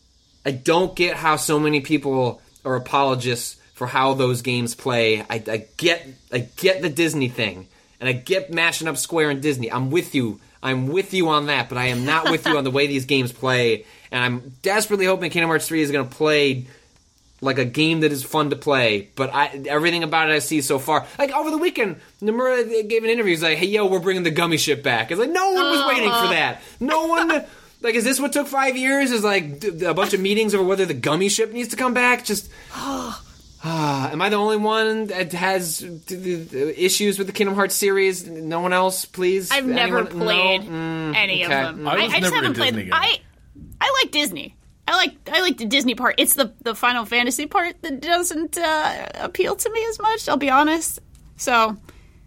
I don't get how so many people are apologists for how those games play. I, I get, I get the Disney thing, and I get mashing up Square and Disney. I'm with you. I'm with you on that, but I am not with you on the way these games play. And I'm desperately hoping Kingdom Hearts three is going to play like a game that is fun to play, but I, everything about it I see so far, like over the weekend, Nomura gave an interview. He's like, "Hey, yo, we're bringing the gummy ship back." It's like no one was waiting for that. No one, like, is this what took five years? Is like d- a bunch of meetings over whether the gummy ship needs to come back? Just, ah, am I the only one that has d- d- d- issues with the Kingdom Hearts series? No one else, please. I've never Anyone? played No? Mm, any okay. of them. I was I, I just never a haven't played. Disney guy. I I like Disney. I like I like the Disney part. It's the the Final Fantasy part that doesn't uh, appeal to me as much. I'll be honest. So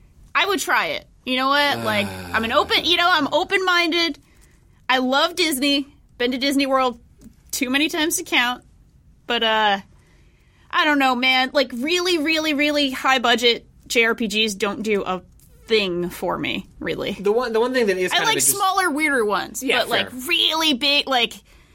I would try it. You know what? Like I'm an open. You know, I'm open minded. I love Disney. Been to Disney World too many times to count. But uh, I don't know, man. Like really, really, really high budget J R P Gs don't do a thing for me, really. The one, the one thing that is kind I like of smaller, weirder ones, Yeah, but fair. like really big, like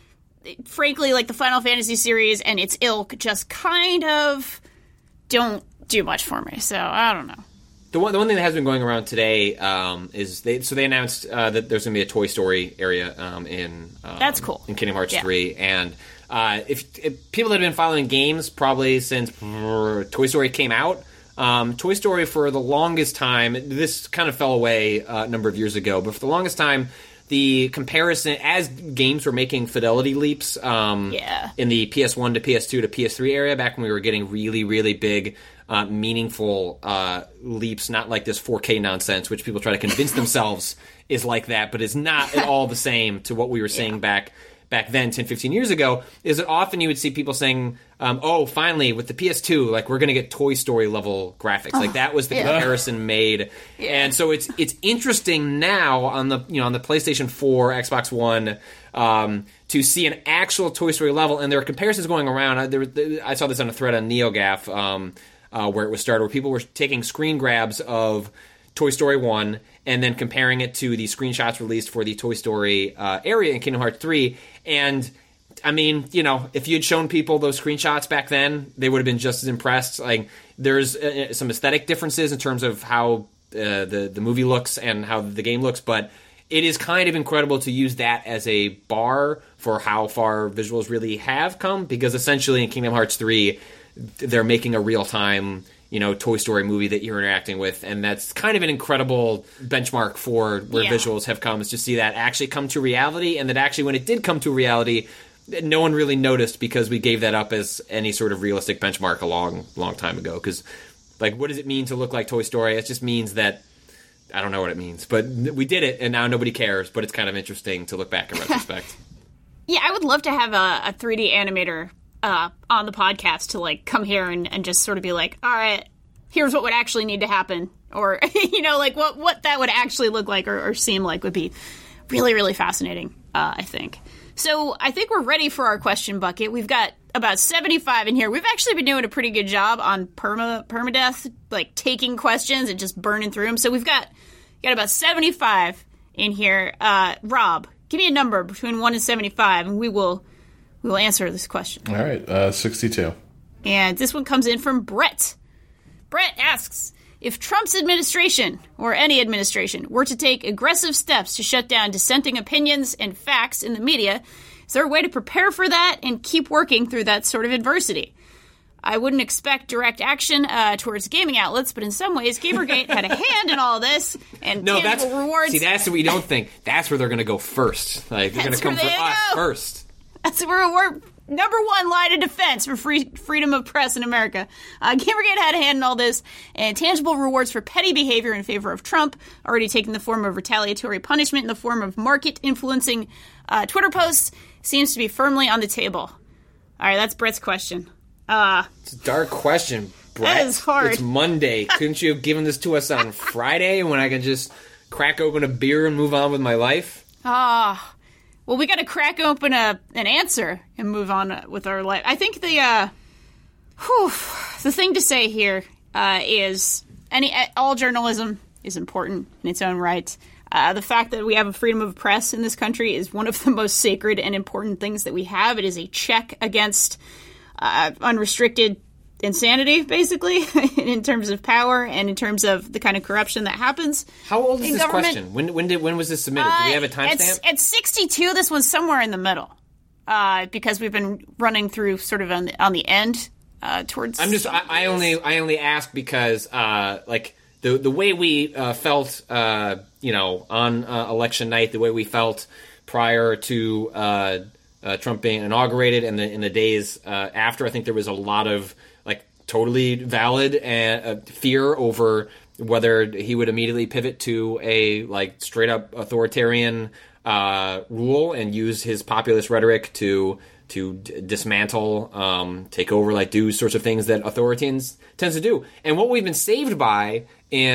frankly, like the Final Fantasy series and its ilk just kind of don't do much for me. So I don't know. The one, the one thing that has been going around today um, is they. So they announced uh, that there's going to be a Toy Story area um, in um, That's cool. in Kingdom Hearts Yeah. three, and uh, if, if people that have been following games probably since uh, Toy Story came out, um, Toy Story for the longest time, this kind of fell away uh, a number of years ago, but for the longest time, the comparison as games were making fidelity leaps um, Yeah. in the P S one to P S two to P S three area, back when we were getting really, really big. Uh, meaningful uh, leaps, not like this four K nonsense, which people try to convince themselves is like that, but is not at all the same to what we were saying yeah. back back then, ten, fifteen years ago, is that often you would see people saying, um, oh, finally, with the P S two, like, we're going to get Toy Story level graphics. Oh, like, that was the yeah. comparison made. Yeah. And so it's it's interesting now on the, you know, on the PlayStation four, Xbox One, um, to see an actual Toy Story level, and there are comparisons going around. I, there, I saw this on a thread on NeoGAF, um, Uh, where it was started, where people were taking screen grabs of Toy Story one and then comparing it to the screenshots released for the Toy Story uh, area in Kingdom Hearts three. And, I mean, you know, if you had shown people those screenshots back then, they would have been just as impressed. Like, there's uh, some aesthetic differences in terms of how uh, the, the movie looks and how the game looks, but it is kind of incredible to use that as a bar for how far visuals really have come, because essentially in Kingdom Hearts three, they're making a real-time, you know, Toy Story movie that you're interacting with, and that's kind of an incredible benchmark for where yeah. visuals have come, is to see that actually come to reality, and that actually when it did come to reality, no one really noticed because we gave that up as any sort of realistic benchmark a long, long time ago. Because, like, what does it mean to look like Toy Story? It just means that, I don't know what it means, but we did it, and now nobody cares, but it's kind of interesting to look back in retrospect. Yeah, I would love to have a, a three D animator Uh, on the podcast to like come here and, and just sort of be like, all right, here's what would actually need to happen, or you know, like what what that would actually look like or, or seem like would be really, really fascinating, uh, I think. So I think we're ready for our question bucket. We've got about seventy-five in here. We've actually been doing a pretty good job on perma permadeath, like taking questions and just burning through them. So we've got got about seventy-five in here. Uh, Rob, give me a number between one and seventy-five, and we will. We will answer this question. All right, uh, sixty-two. And this one comes in from Brett. Brett asks, if Trump's administration, or any administration, were to take aggressive steps to shut down dissenting opinions and facts in the media, is there a way to prepare for that and keep working through that sort of adversity? I wouldn't expect direct action uh, towards gaming outlets, but in some ways, Gamergate had a hand in all this, and no, tangible that's, rewards. See, that's what we don't think. That's where they're going to go first. Like, they're going to come for us go. first. That's where we're number one line of defense for free freedom of press in America. Uh, Gamergate had a hand in all this, and tangible rewards for petty behavior in favor of Trump, already taking the form of retaliatory punishment in the form of market-influencing uh, Twitter posts, seems to be firmly on the table. All right, that's Brett's question. Uh, it's a dark question, Brett. That is hard. It's Monday. Couldn't you have given this to us on Friday when I could just crack open a beer and move on with my life? Ah... Uh, Well, we got to crack open a an answer and move on with our life. I think the uh, whew, the thing to say here uh, is any all journalism is important in its own right. Uh, the fact that we have a freedom of press in this country is one of the most sacred and important things that we have. It is a check against uh, unrestricted insanity, basically, in terms of power and in terms of the kind of corruption that happens. How old is this government. question? When when did when was this submitted? Uh, Do we have a timestamp? At sixty-two, this was somewhere in the middle, uh, because we've been running through sort of on the, on the end uh, towards. I'm just. I, I only. I only ask because, uh, like the the way we uh, felt, uh, you know, on uh, election night, the way we felt prior to uh, uh, Trump being inaugurated, and the in the days uh, after, I think there was a lot of like totally valid and uh, fear over whether he would immediately pivot to a like straight up authoritarian uh, rule and use his populist rhetoric to to d- dismantle, um, take over, like do sorts of things that authoritarians tends to do. And what we've been saved by in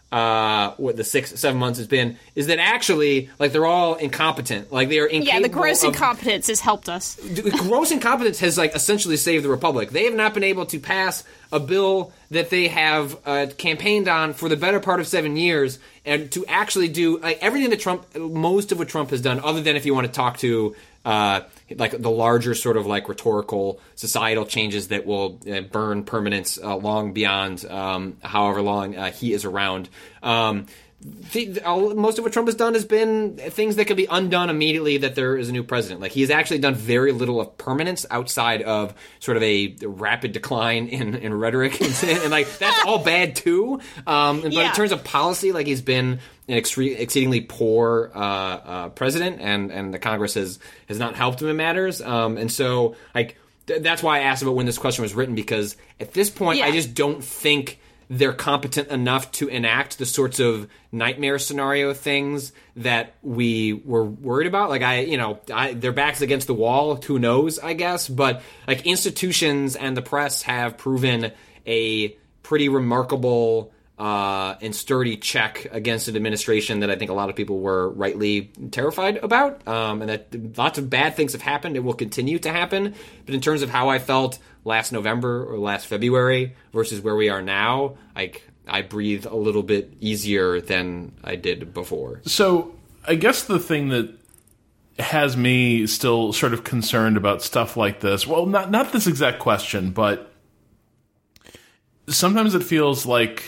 uh, what the six, seven months has been, is that actually, like, they're all incompetent. Like, they are incapable Yeah, the gross of, incompetence has helped us. gross incompetence has, like, essentially saved the Republic. They have not been able to pass a bill that they have uh, campaigned on for the better part of seven years, and to actually do like everything that Trump, most of what Trump has done, other than if you want to talk to uh, like the larger sort of like rhetorical societal changes that will uh, burn permanence uh, long beyond um, however long uh, he is around. Um, The, all, most of what Trump has done has been things that can be undone immediately that there is a new president. Like, he has actually done very little of permanence outside of sort of a rapid decline in, in rhetoric. and, and, like, that's all bad, too. Um, but Yeah. in terms of policy, like, he's been an extre- exceedingly poor uh, uh, president, and, and the Congress has, has not helped him in matters. Um, and so, like, th- that's why I asked about when this question was written, because at this point, Yeah. I just don't think they're competent enough to enact the sorts of nightmare scenario things that we were worried about. Like, I, you know, I, their backs against the wall, who knows, I guess. But, like, institutions and the press have proven a pretty remarkable uh, and sturdy check against an administration that I think a lot of people were rightly terrified about. Um, and that lots of bad things have happened. It will continue to happen. But in terms of how I felt last November or last February versus where we are now, like, I breathe a little bit easier than I did before. So I guess the thing that has me still sort of concerned about stuff like this, well, not not this exact question, but sometimes it feels like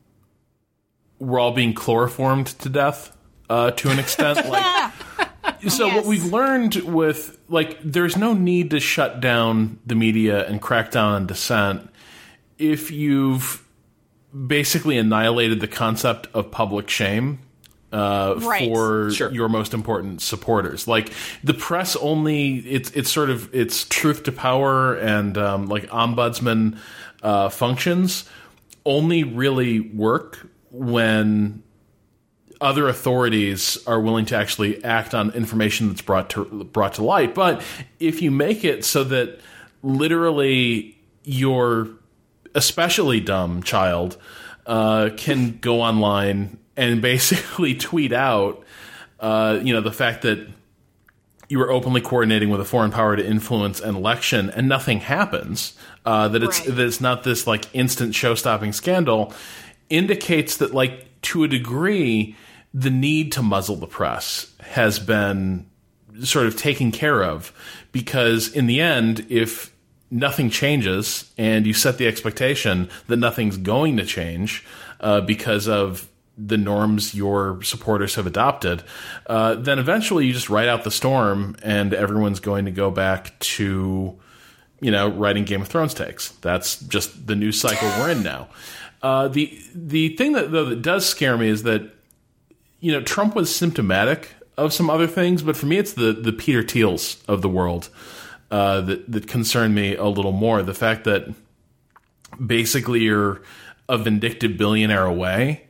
we're all being chloroformed to death uh, to an extent. Like, so Yes. what we've learned with, like, there's no need to shut down the media and crack down on dissent if you've basically annihilated the concept of public shame uh, Right. for Sure. your most important supporters. Like, the press only, it's it's sort of, it's truth to power and um, like ombudsman uh, functions only really work when other authorities are willing to actually act on information that's brought to brought to light. But if you make it so that literally your especially dumb child uh, can go online and basically tweet out, uh, you know, the fact that you were openly coordinating with a foreign power to influence an election and nothing happens, uh, that it's Right. that it's not this like instant show-stopping scandal, indicates that, like, to a degree, the need to muzzle the press has been sort of taken care of, because in the end, if nothing changes and you set the expectation that nothing's going to change uh, because of the norms your supporters have adopted, uh, then eventually you just ride out the storm and everyone's going to go back to, you know, writing Game of Thrones takes. That's just the news cycle we're in now. Uh, the the thing that though that does scare me is that, you know, Trump was symptomatic of some other things, but for me it's the the Peter Thiels of the world uh, that that concern me a little more. The fact that basically you're a vindictive billionaire away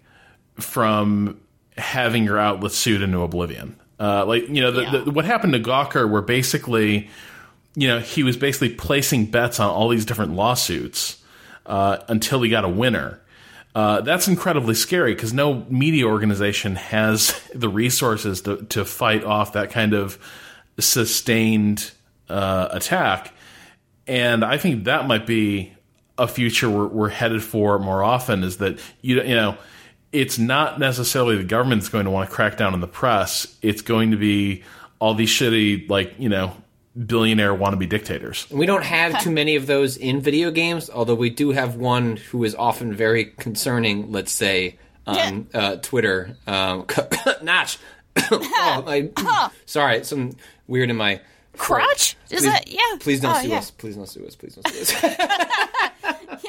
from having your outlet sued into oblivion. Uh, like, you know, the, Yeah. the, what happened to Gawker, where basically, you know, he was basically placing bets on all these different lawsuits uh, until he got a winner. Uh, that's incredibly scary because no media organization has the resources to, to fight off that kind of sustained uh, attack. And I think that might be a future we're, we're headed for more often, is that, you, you know, it's not necessarily the government that's going to want to crack down on the press. It's going to be all these shitty, like, you know, billionaire wannabe dictators. We don't have too many of those in video games, although we do have one who is often very concerning, let's say, on uh, Twitter. Um, Notch. oh, I, sorry, some weird in my Crotch? Is please, that, yeah. Please don't Oh, sue yeah. us. Please don't sue us. Please don't sue us.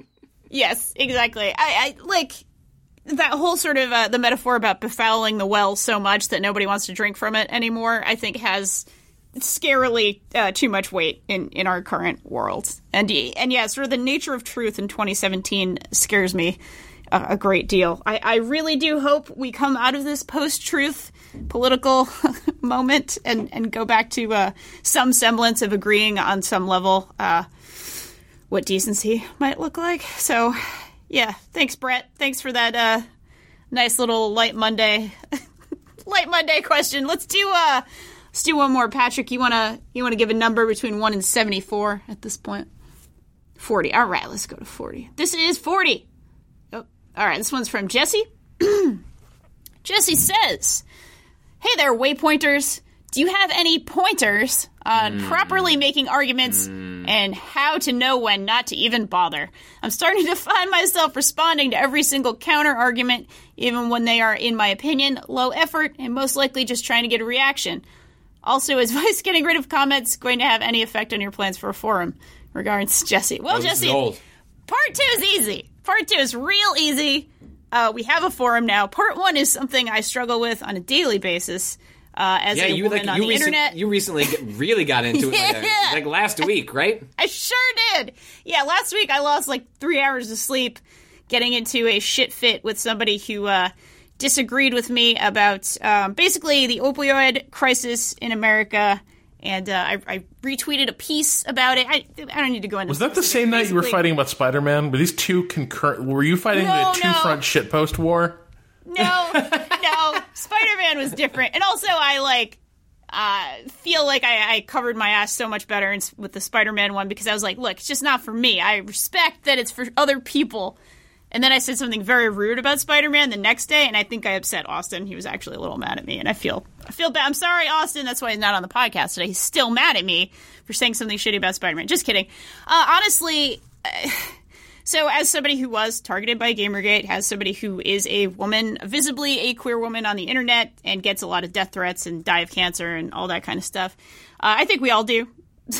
Yes, exactly. I, I like that whole sort of uh, the metaphor about befouling the well so much that nobody wants to drink from it anymore, I think has scarily uh, too much weight in, in our current world. And, and yeah, sort of the nature of truth in twenty seventeen scares me uh, a great deal. I, I really do hope we come out of this post-truth political moment and, and go back to uh, some semblance of agreeing on some level uh, what decency might look like. So, yeah, thanks, Brett. Thanks for that uh, nice little light Monday, light Monday question. Let's do uh, let's do one more. Patrick, you wanna you wanna give a number between one and seventy-four at this point? Forty. All right, let's go to forty. This is forty. Oh, all right. This one's from Jesse. Jesse says, "Hey there, waypointers. Do you have any pointers on mm. properly making arguments mm. and how to know when not to even bother? I'm starting to find myself responding to every single counter argument, even when they are, in my opinion, low effort and most likely just trying to get a reaction. Also, is Vice getting rid of comments going to have any effect on your plans for a forum? Regards, Jesse." Well, oh, Jesse, old. Part two is easy. Part two is real easy. Uh, we have a forum now. Part one is something I struggle with on a daily basis. Uh, as yeah, a you woman like on you the recent, internet. You recently get, really got into it, like, Yeah. a, like last week, right? I sure did. Yeah, last week I lost like three hours of sleep getting into a shit fit with somebody who uh, disagreed with me about um, basically the opioid crisis in America, and uh, I, I retweeted a piece about it. I, I don't need to go into. Was that the same night you were fighting about Spider-Man? Were these two concurrent? Were you fighting No, the no. two-front shitpost war? No, no. Spider-Man was different. And also, I, like, uh, feel like I, I covered my ass so much better in, with the Spider-Man one because I was like, look, it's just not for me. I respect that it's for other people. And then I said something very rude about Spider-Man the next day, and I think I upset Austin. He was actually a little mad at me, and I feel I feel bad. I'm sorry, Austin. That's why he's not on the podcast today. He's still mad at me for saying something shitty about Spider-Man. Just kidding. Uh, honestly... Uh, So as somebody who was targeted by Gamergate, as somebody who is a woman, visibly a queer woman on the internet, and gets a lot of death threats and die of cancer and all that kind of stuff, uh, I think we all do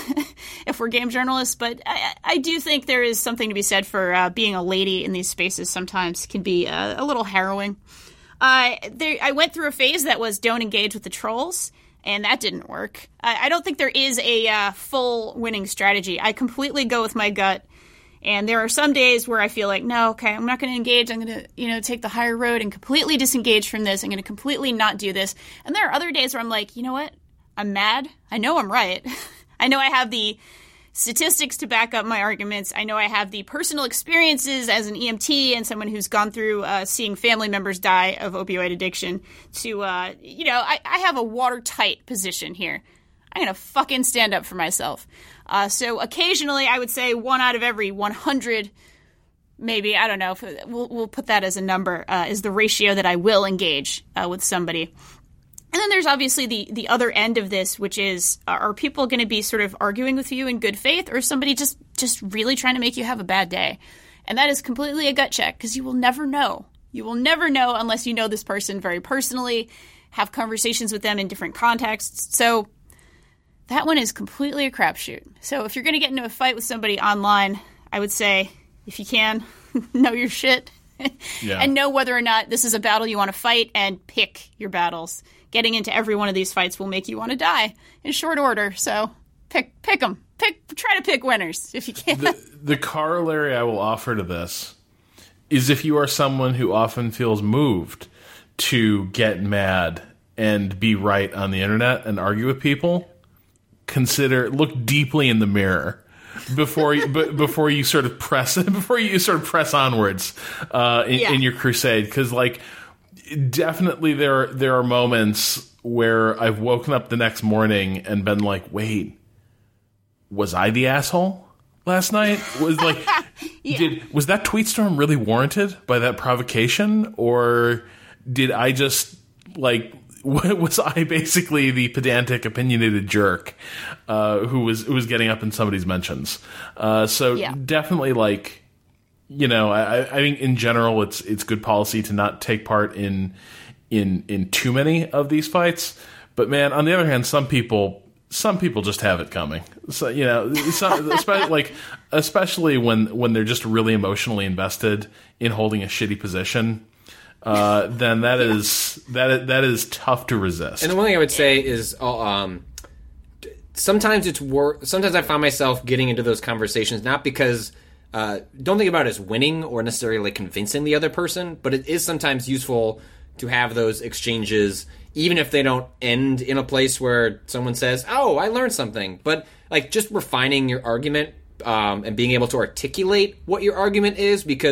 if we're game journalists. But I, I do think there is something to be said for uh, being a lady in these spaces sometimes can be uh, a little harrowing. Uh, there, I went through a phase that was don't engage with the trolls. And that didn't work. I, I don't think there is a uh, full winning strategy. I completely go with my gut. And there are some days where I feel like, no, okay, I'm not going to engage. I'm going to, you know, take the higher road and completely disengage from this. I'm going to completely not do this. And there are other days where I'm like, you know what? I'm mad. I know I'm right. I know I have the statistics to back up my arguments. I know I have the personal experiences as an E M T and someone who's gone through uh, seeing family members die of opioid addiction to, uh, you know, I, I have a watertight position here. I'm going to fucking stand up for myself. Uh, so occasionally I would say one out of every one hundred, maybe, I don't know, if we'll, we'll put that as a number, uh, is the ratio that I will engage uh, with somebody. And then there's obviously the, the other end of this, which is, are people going to be sort of arguing with you in good faith, or is somebody just, just really trying to make you have a bad day? And that is completely a gut check, because you will never know. You will never know unless you know this person very personally, have conversations with them in different contexts. So that one is completely a crapshoot. So if you're going to get into a fight with somebody online, I would say, if you can, know your shit. Yeah. And know whether or not this is a battle you want to fight, and pick your battles. Getting into every one of these fights will make you want to die in short order. So pick pick them. Pick, try to pick winners if you can. The, the corollary I will offer to this is if you are someone who often feels moved to get mad and be right on the internet and argue with people, consider look deeply in the mirror before you b- before you sort of press before you sort of press onwards uh, in, yeah. in your crusade, because like definitely there there are moments where I've woken up the next morning and been like, wait, was I the asshole last night? Was like yeah. did was that tweet storm really warranted by that provocation, or did I just like was I basically the pedantic, opinionated jerk uh, who was who was getting up in somebody's mentions? Uh, so yeah. definitely, like, you know, I, I think in general, it's it's good policy to not take part in in in too many of these fights. But man, on the other hand, some people some people just have it coming. So you know, some, especially, like especially when when they're just really emotionally invested in holding a shitty position. Uh, then that is that that is tough to resist. And the one thing I would say is, uh, um, sometimes it's wor- Sometimes I find myself getting into those conversations not because uh, don't think about it as winning or necessarily convincing the other person, but it is sometimes useful to have those exchanges, even if they don't end in a place where someone says, "Oh, I learned something," but like just refining your argument um, and being able to articulate what your argument is, because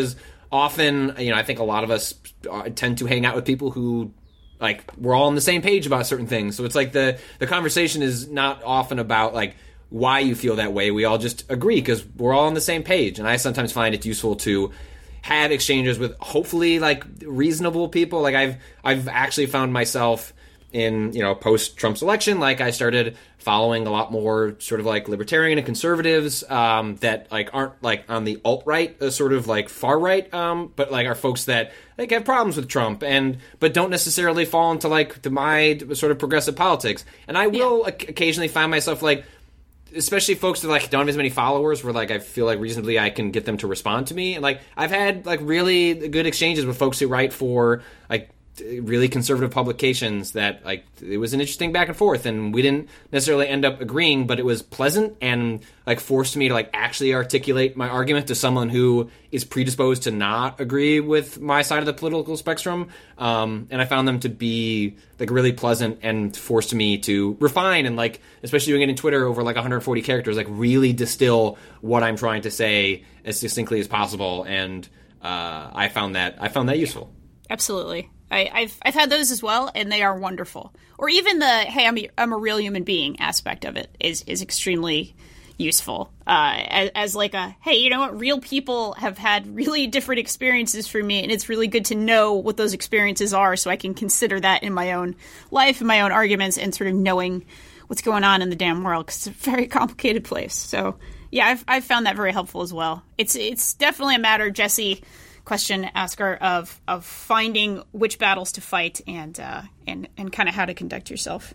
often, you know, I think a lot of us tend to hang out with people who, like, we're all on the same page about certain things. So it's like the, the conversation is not often about, like, why you feel that way. We all just agree because we're all on the same page. And I sometimes find it useful to have exchanges with hopefully, like, reasonable people. Like, I've I've actually found myself in, you know, post-Trump's election, like, I started following a lot more sort of, like, libertarian and conservatives um, that, like, aren't, like, on the alt-right, uh, sort of, like, far-right, um, but, like, are folks that, like, have problems with Trump, and but don't necessarily fall into, like, the my sort of progressive politics. And I will yeah. occasionally find myself, like, especially folks that, like, don't have as many followers where, like, I feel like reasonably I can get them to respond to me. And, like, I've had, like, really good exchanges with folks who write for, like, really conservative publications that, like, it was an interesting back and forth, and we didn't necessarily end up agreeing, but it was pleasant and, like, forced me to, like, actually articulate my argument to someone who is predisposed to not agree with my side of the political spectrum. Um, and I found them to be, like, really pleasant and forced me to refine and, like, especially doing it in Twitter over, like, one hundred forty characters, like, really distill what I'm trying to say as distinctly as possible. And uh, I found that I found that useful. Absolutely. I, I've I've had those as well, and they are wonderful. Or even the "Hey, I'm a, I'm a real human being" aspect of it is is extremely useful. Uh, as, as like a hey, you know what? Real people have had really different experiences for me, and it's really good to know what those experiences are, so I can consider that in my own life and my own arguments, and sort of knowing what's going on in the damn world, because it's a very complicated place. So yeah, I've I've found that very helpful as well. It's it's definitely a matter, Jesse. Question asker of of finding which battles to fight and uh, and and kind of how to conduct yourself.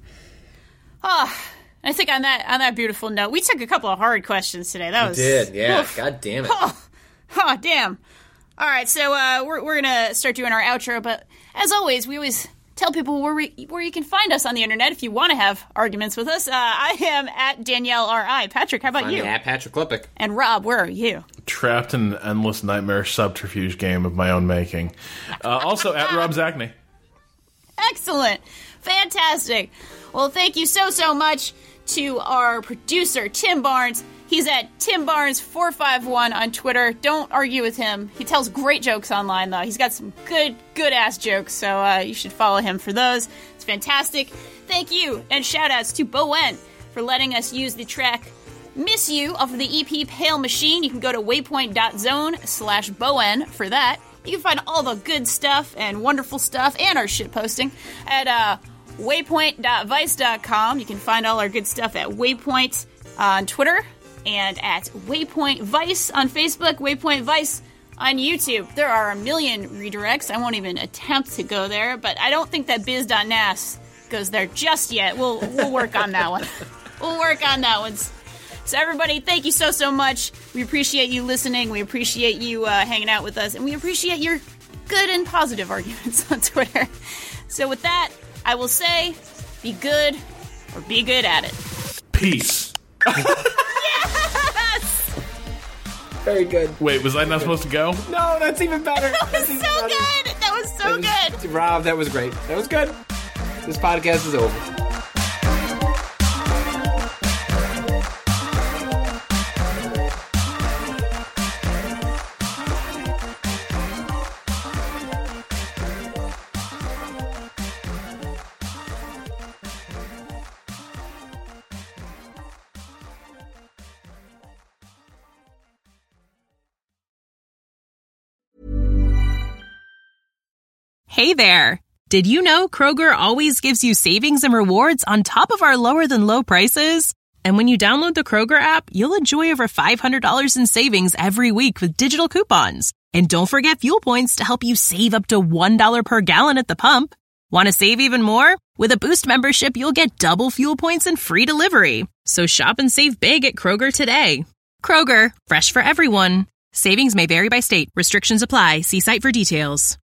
Ah, oh, I think on that on that beautiful note, we took a couple of hard questions today. That was we did, yeah. Oof. God damn it. Oh, oh damn. All right, so uh, we're we're gonna start doing our outro, but as always, we always tell people where we where you can find us on the internet if you want to have arguments with us. Uh, I am at Danielle R I. Patrick, how about I'm you? At Patrick Klepek. And Rob, where are you? Trapped in an endless nightmare subterfuge game of my own making. Uh, also at Rob Zachney. Excellent. Fantastic. Well, thank you so, so much to our producer, Tim Barnes. He's at Tim Barnes four five one on Twitter. Don't argue with him. He tells great jokes online, though. He's got some good, good-ass jokes, so uh, you should follow him for those. It's fantastic. Thank you, and shout-outs to Bowen for letting us use the track Miss You off of the E P Pale Machine. You can go to waypoint.zone slash Bowen for that. You can find all the good stuff and wonderful stuff and our shit posting at uh, waypoint dot vice dot com. You can find all our good stuff at Waypoint uh, on Twitter and at Waypoint Vice on Facebook, Waypoint Vice on YouTube. There are a million redirects. I won't even attempt to go there, but I don't think that biz dot n a s goes there just yet. We'll we'll work on that one. We'll work on that one. So everybody, thank you so, so much. We appreciate you listening. We appreciate you uh, hanging out with us. And we appreciate your good and positive arguments on Twitter. So with that, I will say, be good or be good at it. Peace. Yes! Very good. Wait, was I not supposed to go? No, that's even better. That was so better. good. That was so that was, good. Rob, that was great. That was good. This podcast is over. Hey there. Did you know Kroger always gives you savings and rewards on top of our lower than low prices? And when you download the Kroger app, you'll enjoy over five hundred dollars in savings every week with digital coupons. And don't forget fuel points to help you save up to one dollar per gallon at the pump. Want to save even more? With a Boost membership, you'll get double fuel points and free delivery. So shop and save big at Kroger today. Kroger, fresh for everyone. Savings may vary by state. Restrictions apply. See site for details.